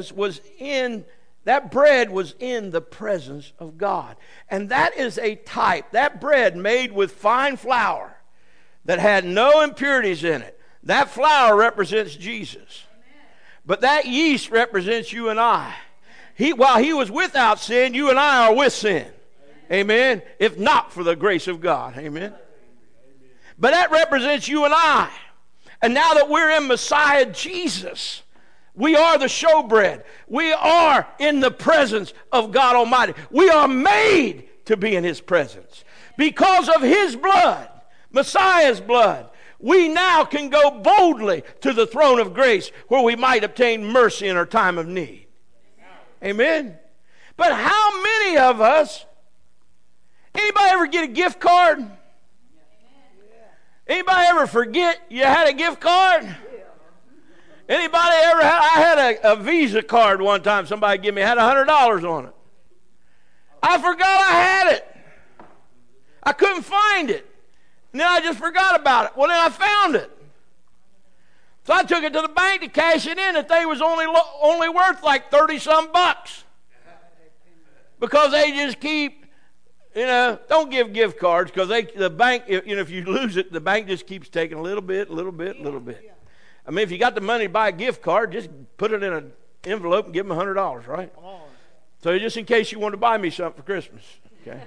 bread was in the presence of God. And that is a type. That bread made with fine flour that had no impurities in it. That flour represents Jesus. Amen. But that yeast represents you and I. While He was without sin, you and I are with sin. Amen. Amen. If not for the grace of God. Amen. Amen. But that represents you and I. And now that we're in Messiah Jesus, we are the showbread. We are in the presence of God Almighty. We are made to be in His presence. Because of His blood, Messiah's blood, we now can go boldly to the throne of grace where we might obtain mercy in our time of need. Amen. But how many of us, anybody ever get a gift card? Anybody ever forget you had a gift card? Anybody ever had? I had a Visa card one time. Somebody gave me, had $100 on it. I forgot I had it. I couldn't find it. And then I just forgot about it. Well, then I found it. So I took it to the bank to cash it in. The thing was only worth like 30-some bucks. Because they just keep, don't give gift cards, because the bank, if you lose it, the bank just keeps taking a little bit. I mean, if you got the money to buy a gift card, just put it in an envelope and give them $100, right? Come on. So just in case you want to buy me something for Christmas, okay?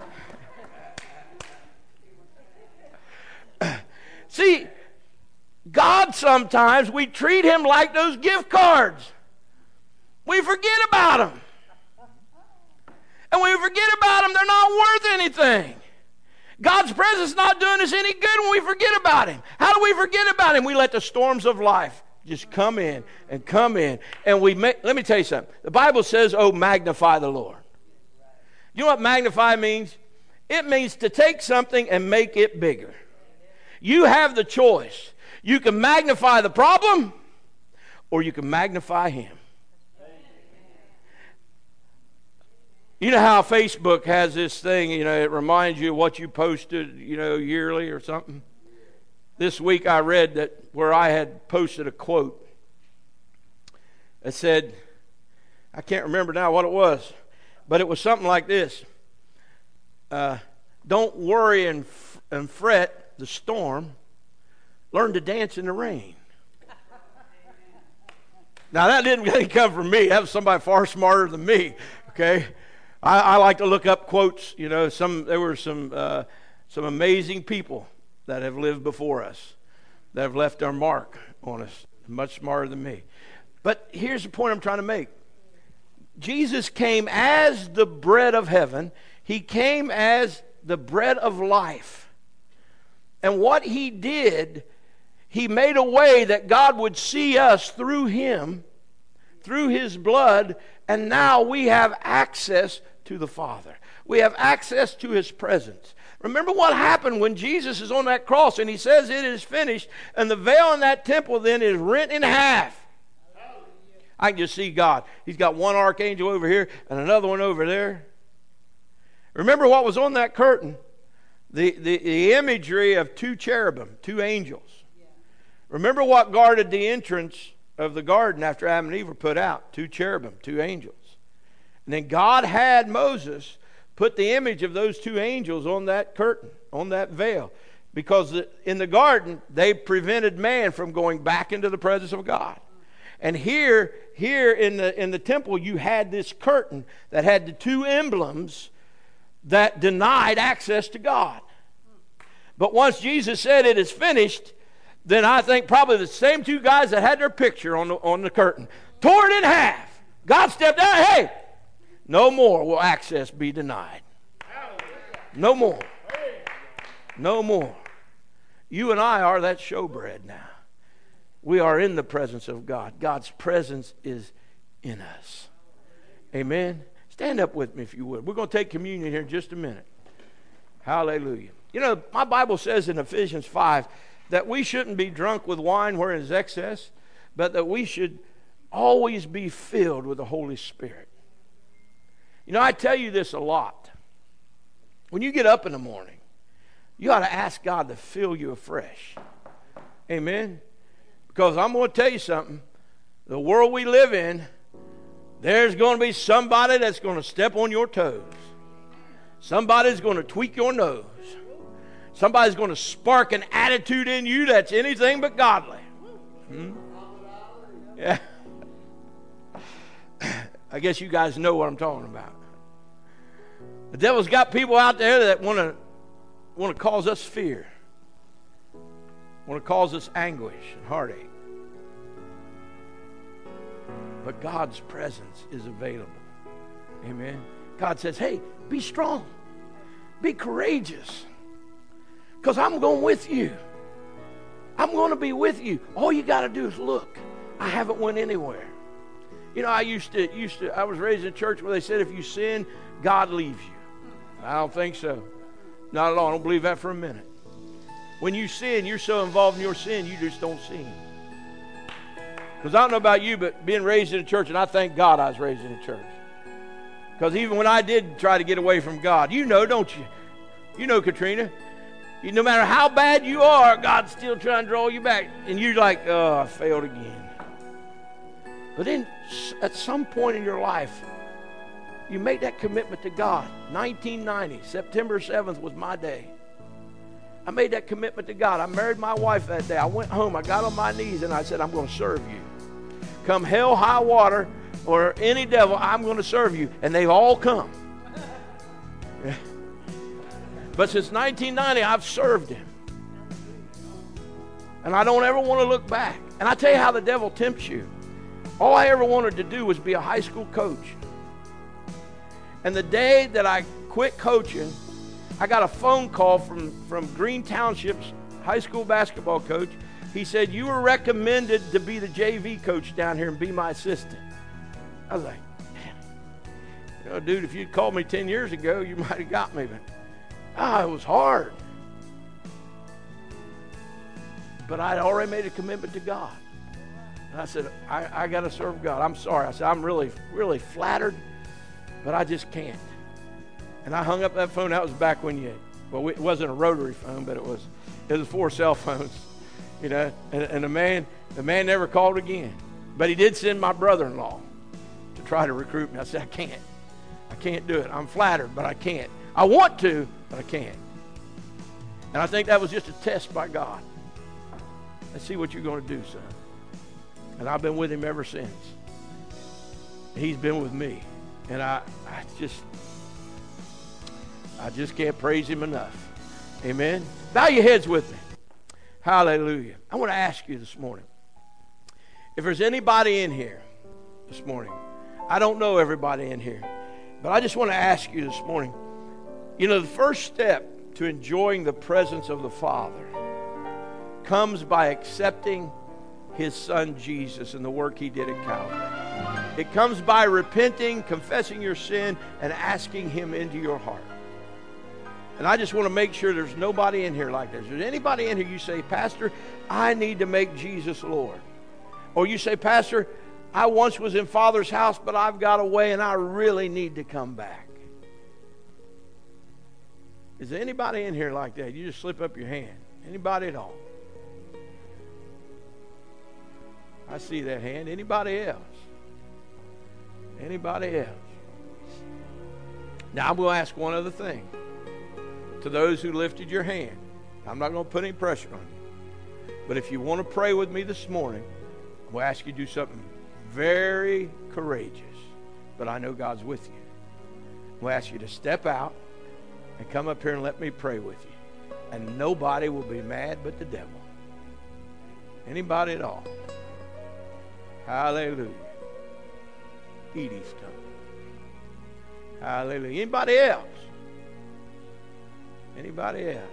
See, God sometimes, we treat him like those gift cards. We forget about them. And when we forget about them, they're not worth anything. God's presence is not doing us any good when we forget about him. How do we forget about him? We let the storms of life just come in. And let me tell you something. The Bible says, oh, magnify the Lord. You know what magnify means? It means to take something and make it bigger. You have the choice. You can magnify the problem, or you can magnify him. You know how Facebook has this thing, it reminds you of what you posted, yearly or something? This week I read that where I had posted a quote. It said, I can't remember now what it was, but it was something like this. Don't worry and fret the storm. Learn to dance in the rain. Now that didn't really come from me. That was somebody far smarter than me, okay? I like to look up quotes. There were some amazing people that have lived before us, that have left their mark on us, much smarter than me. But here's the point I'm trying to make. Jesus came as the bread of heaven. He came as the bread of life. And what he did, he made a way that God would see us through him, through his blood, and now we have access to the Father. We have access to his presence. Remember what happened when Jesus is on that cross and he says it is finished, and the veil in that temple then is rent in half. I can just see God. He's got one archangel over here and another one over there. Remember what was on that curtain? The imagery of two cherubim, two angels. Remember what guarded the entrance of the garden after Adam and Eve were put out? Two cherubim, two angels. And then God had Moses put the image of those two angels on that curtain, on that veil. Because in the garden, they prevented man from going back into the presence of God. And here in the temple, you had this curtain that had the two emblems that denied access to God. But once Jesus said it is finished, then I think probably the same two guys that had their picture on the curtain tore it in half. God stepped out. Hey, no more will access be denied. No more. No more. You and I are that showbread now. We are in the presence of God. God's presence is in us. Amen. Stand up with me if you would. We're going to take communion here in just a minute. Hallelujah. My Bible says in Ephesians 5 that we shouldn't be drunk with wine wherein is excess, but that we should always be filled with the Holy Spirit. I tell you this a lot. When you get up in the morning, you ought to ask God to fill you afresh. Amen? Because I'm going to tell you something. The world we live in, there's going to be somebody that's going to step on your toes. Somebody's going to tweak your nose. Somebody's going to spark an attitude in you that's anything but godly. Yeah. I guess you guys know what I'm talking about. The devil's got people out there that want to cause us fear. Want to cause us anguish and heartache. But God's presence is available. Amen. God says, hey, be strong. Be courageous. Because I'm going with you. I'm going to be with you. All you got to do is look. I haven't went anywhere. I I was raised in a church where they said if you sin, God leaves you. I don't think so. Not at all. I don't believe that for a minute. When you sin, you're so involved in your sin, you just don't see him. Because I don't know about you, but being raised in a church, and I thank God I was raised in a church. Because even when I did try to get away from God, you know, don't you? You know, Katrina, no matter how bad you are, God's still trying to draw you back. And you're like, oh, I failed again. But then at some point in your life, you make that commitment to God. 1990, September 7th was my day. I made that commitment to God. I married my wife that day. I went home. I got on my knees and I said, I'm going to serve you. Come hell, high water, or any devil, I'm going to serve you. And they've all come. But since 1990, I've served him. And I don't ever want to look back. And I tell you how the devil tempts you. All I ever wanted to do was be a high school coach. And the day that I quit coaching, I got a phone call from Green Township's high school basketball coach. He said, you were recommended to be the JV coach down here and be my assistant. I was like, man, dude, if you'd called me 10 years ago, you might have got me. But it was hard. But I'd already made a commitment to God. And I said, I got to serve God. I'm sorry. I said, I'm really, really flattered, but I just can't. And I hung up that phone. That was back when it wasn't a rotary phone, but it was 4 cell phones, you know. And the man never called again. But he did send my brother-in-law to try to recruit me. I said, I can't do it. I'm flattered, but I can't. I want to, but I can't. And I think that was just a test by God. Let's see what you're going to do, son. And I've been with him ever since. He's been with me. And I just can't praise him enough. Amen. Bow your heads with me. Hallelujah. I want to ask you this morning, if there's anybody in here this morning, I don't know everybody in here, but I just want to ask you this morning, you know, the first step to enjoying the presence of the Father comes by accepting his son Jesus and the work he did at Calvary. It comes by repenting, confessing your sin, and asking him into your heart. And I just want to make sure there's nobody in here like this. If there's anybody in here, you say, Pastor, I need to make Jesus Lord. Or you say, Pastor, I once was in Father's house, but I've got away and I really need to come back. Is there anybody in here like that? You just slip up your hand. Anybody at all? I see that hand. Anybody else? Anybody else? Now I'm going to ask one other thing. To those who lifted your hand, I'm not going to put any pressure on you. But if you want to pray with me this morning, I'm going to ask you to do something very courageous. But I know God's with you. I'm going to ask you to step out and come up here and let me pray with you. And nobody will be mad but the devil. Anybody at all? Hallelujah. Edie's coming. Hallelujah. Anybody else? Anybody else?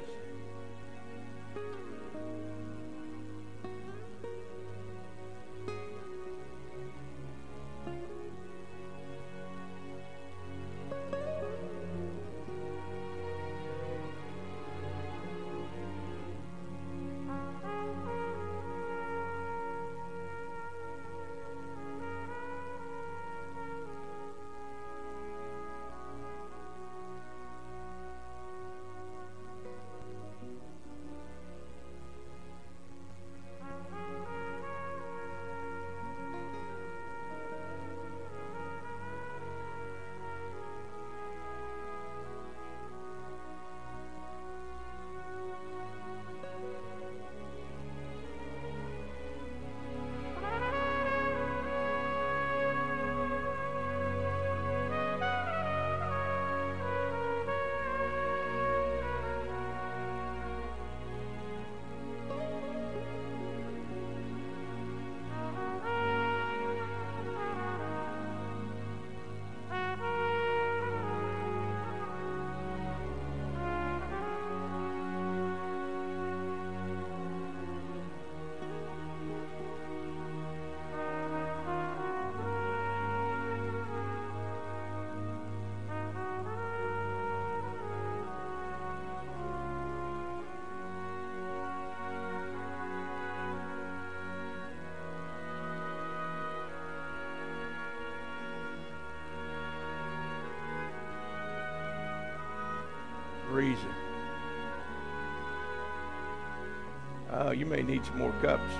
You may need some more cups.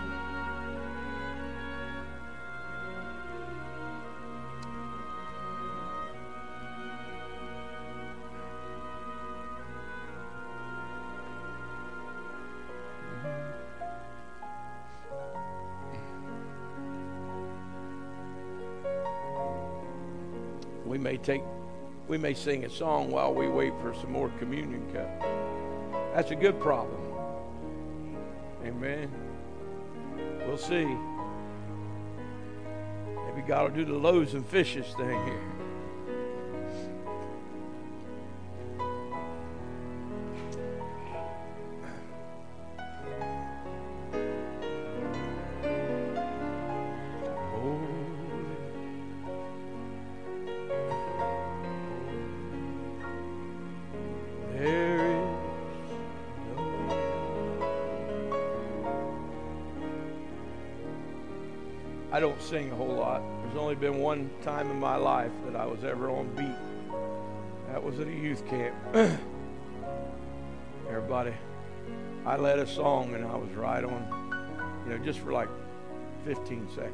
We may sing a song while we wait for some more communion cups. That's a good problem. Amen. We'll see. Maybe God will do the loaves and fishes thing here. I don't sing a whole lot. There's only been one time in my life that I was ever on beat. That was at a youth camp. Everybody, I led a song and I was right on, just for like 15 seconds.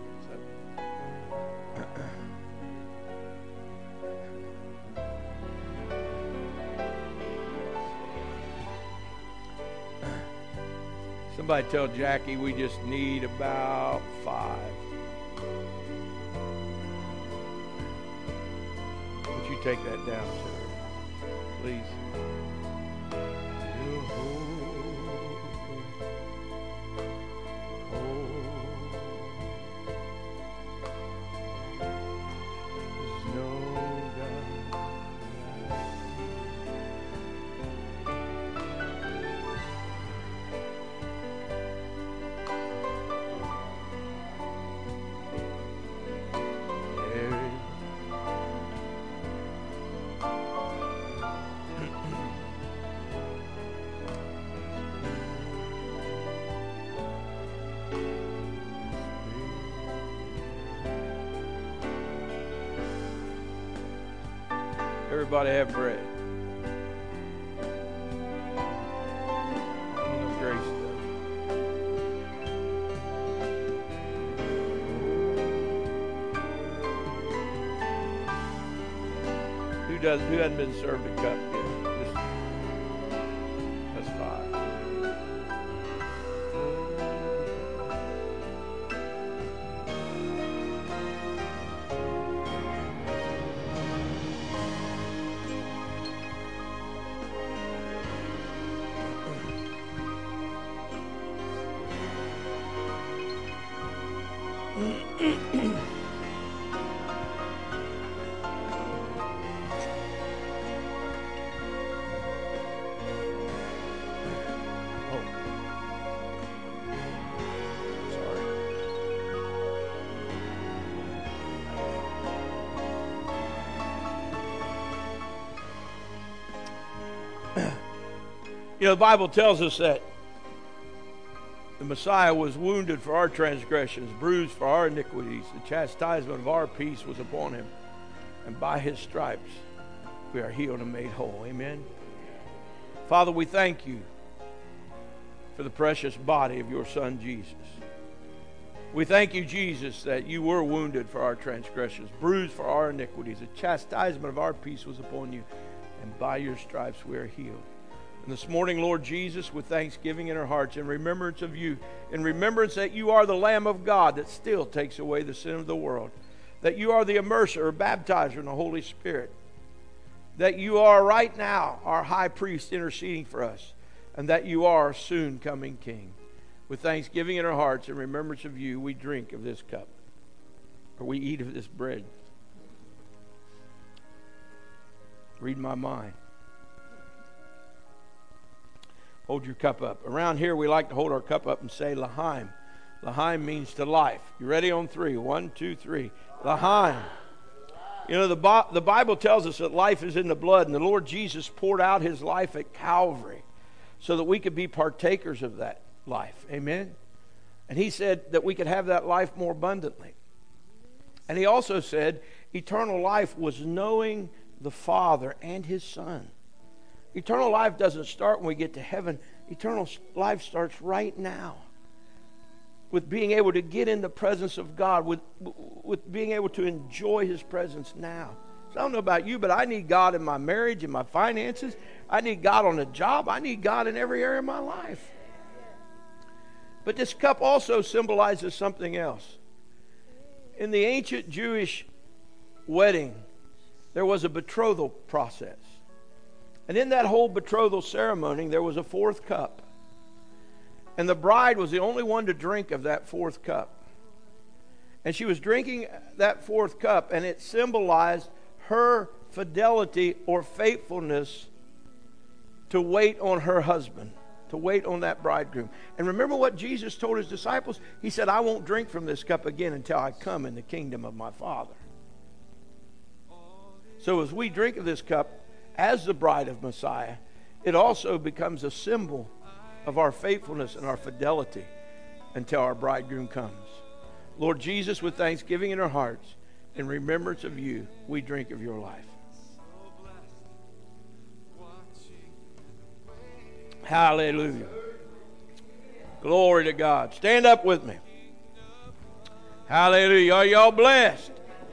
Somebody tell Jackie we just need about 5. Would you take that down, sir? Please. Everybody have bread. Grace stuff. Who hasn't been served a cup yet? That's 5. The Bible tells us that the Messiah was wounded for our transgressions, bruised for our iniquities. The chastisement of our peace was upon him. And by his stripes we are healed and made whole. Amen. Father, we thank you for the precious body of your Son, Jesus. We thank you, Jesus, that you were wounded for our transgressions, bruised for our iniquities. The chastisement of our peace was upon you. And by your stripes we are healed. And this morning, Lord Jesus, with thanksgiving in our hearts, in remembrance of you, in remembrance that you are the Lamb of God that still takes away the sin of the world, that you are the immerser or baptizer in the Holy Spirit, that you are right now our high priest interceding for us, and that you are our soon coming King. With thanksgiving in our hearts, in remembrance of you, we drink of this cup, or we eat of this bread. Read my mind. Hold your cup up. Around here, we like to hold our cup up and say, L'chaim. L'chaim means to life. You ready on 3? 1, 2, 3. L'chaim. The Bible tells us that life is in the blood, and the Lord Jesus poured out his life at Calvary so that we could be partakers of that life. Amen? And he said that we could have that life more abundantly. And he also said eternal life was knowing the Father and his Son. Eternal life doesn't start when we get to heaven. Eternal life starts right now with being able to get in the presence of God, with being able to enjoy His presence now. So I don't know about you, but I need God in my marriage, in my finances. I need God on the job. I need God in every area of my life. But this cup also symbolizes something else. In the ancient Jewish wedding, there was a betrothal process. And in that whole betrothal ceremony, there was a fourth cup. And the bride was the only one to drink of that fourth cup. And she was drinking that fourth cup, and it symbolized her fidelity or faithfulness to wait on her husband, to wait on that bridegroom. And remember what Jesus told His disciples? He said, I won't drink from this cup again until I come in the kingdom of my Father. So as we drink of this cup as the bride of Messiah, it also becomes a symbol of our faithfulness and our fidelity until our bridegroom comes. Lord Jesus, with thanksgiving in our hearts, in remembrance of You, we drink of Your life. Hallelujah. Glory to God. Stand up with me. Hallelujah. Are y'all blessed?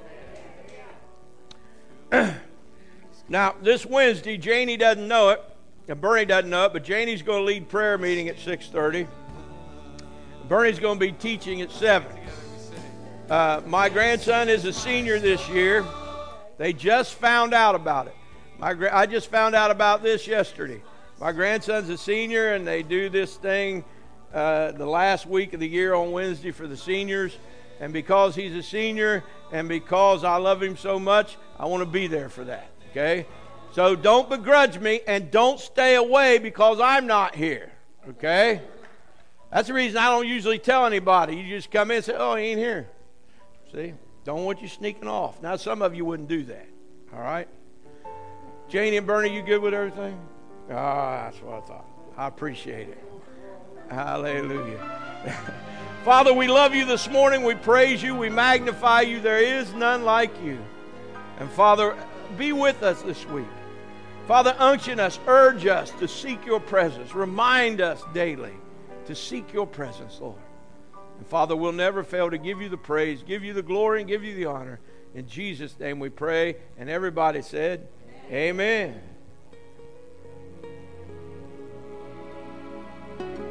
Now, this Wednesday, Janie doesn't know it, and Bernie doesn't know it, but Janie's going to lead prayer meeting at 6:30. Bernie's going to be teaching at 7. My grandson is a senior this year. They just found out about it. I just found out about this yesterday. My grandson's a senior, and they do this thing the last week of the year on Wednesday for the seniors. And because he's a senior and because I love him so much, I want to be there for that. Okay? So don't begrudge me and don't stay away because I'm not here. Okay? That's the reason I don't usually tell anybody. You just come in and say, oh, he ain't here. See? Don't want you sneaking off. Now, some of you wouldn't do that. All right? Janie and Bernie, you good with everything? That's what I thought. I appreciate it. Hallelujah. Father, we love You this morning. We praise You. We magnify You. There is none like You. And Father, be with us this week. Father, unction us, urge us to seek Your presence. Remind us daily to seek Your presence, Lord. And Father, we'll never fail to give You the praise, give You the glory, and give You the honor. In Jesus' name we pray. And everybody said, Amen. Amen.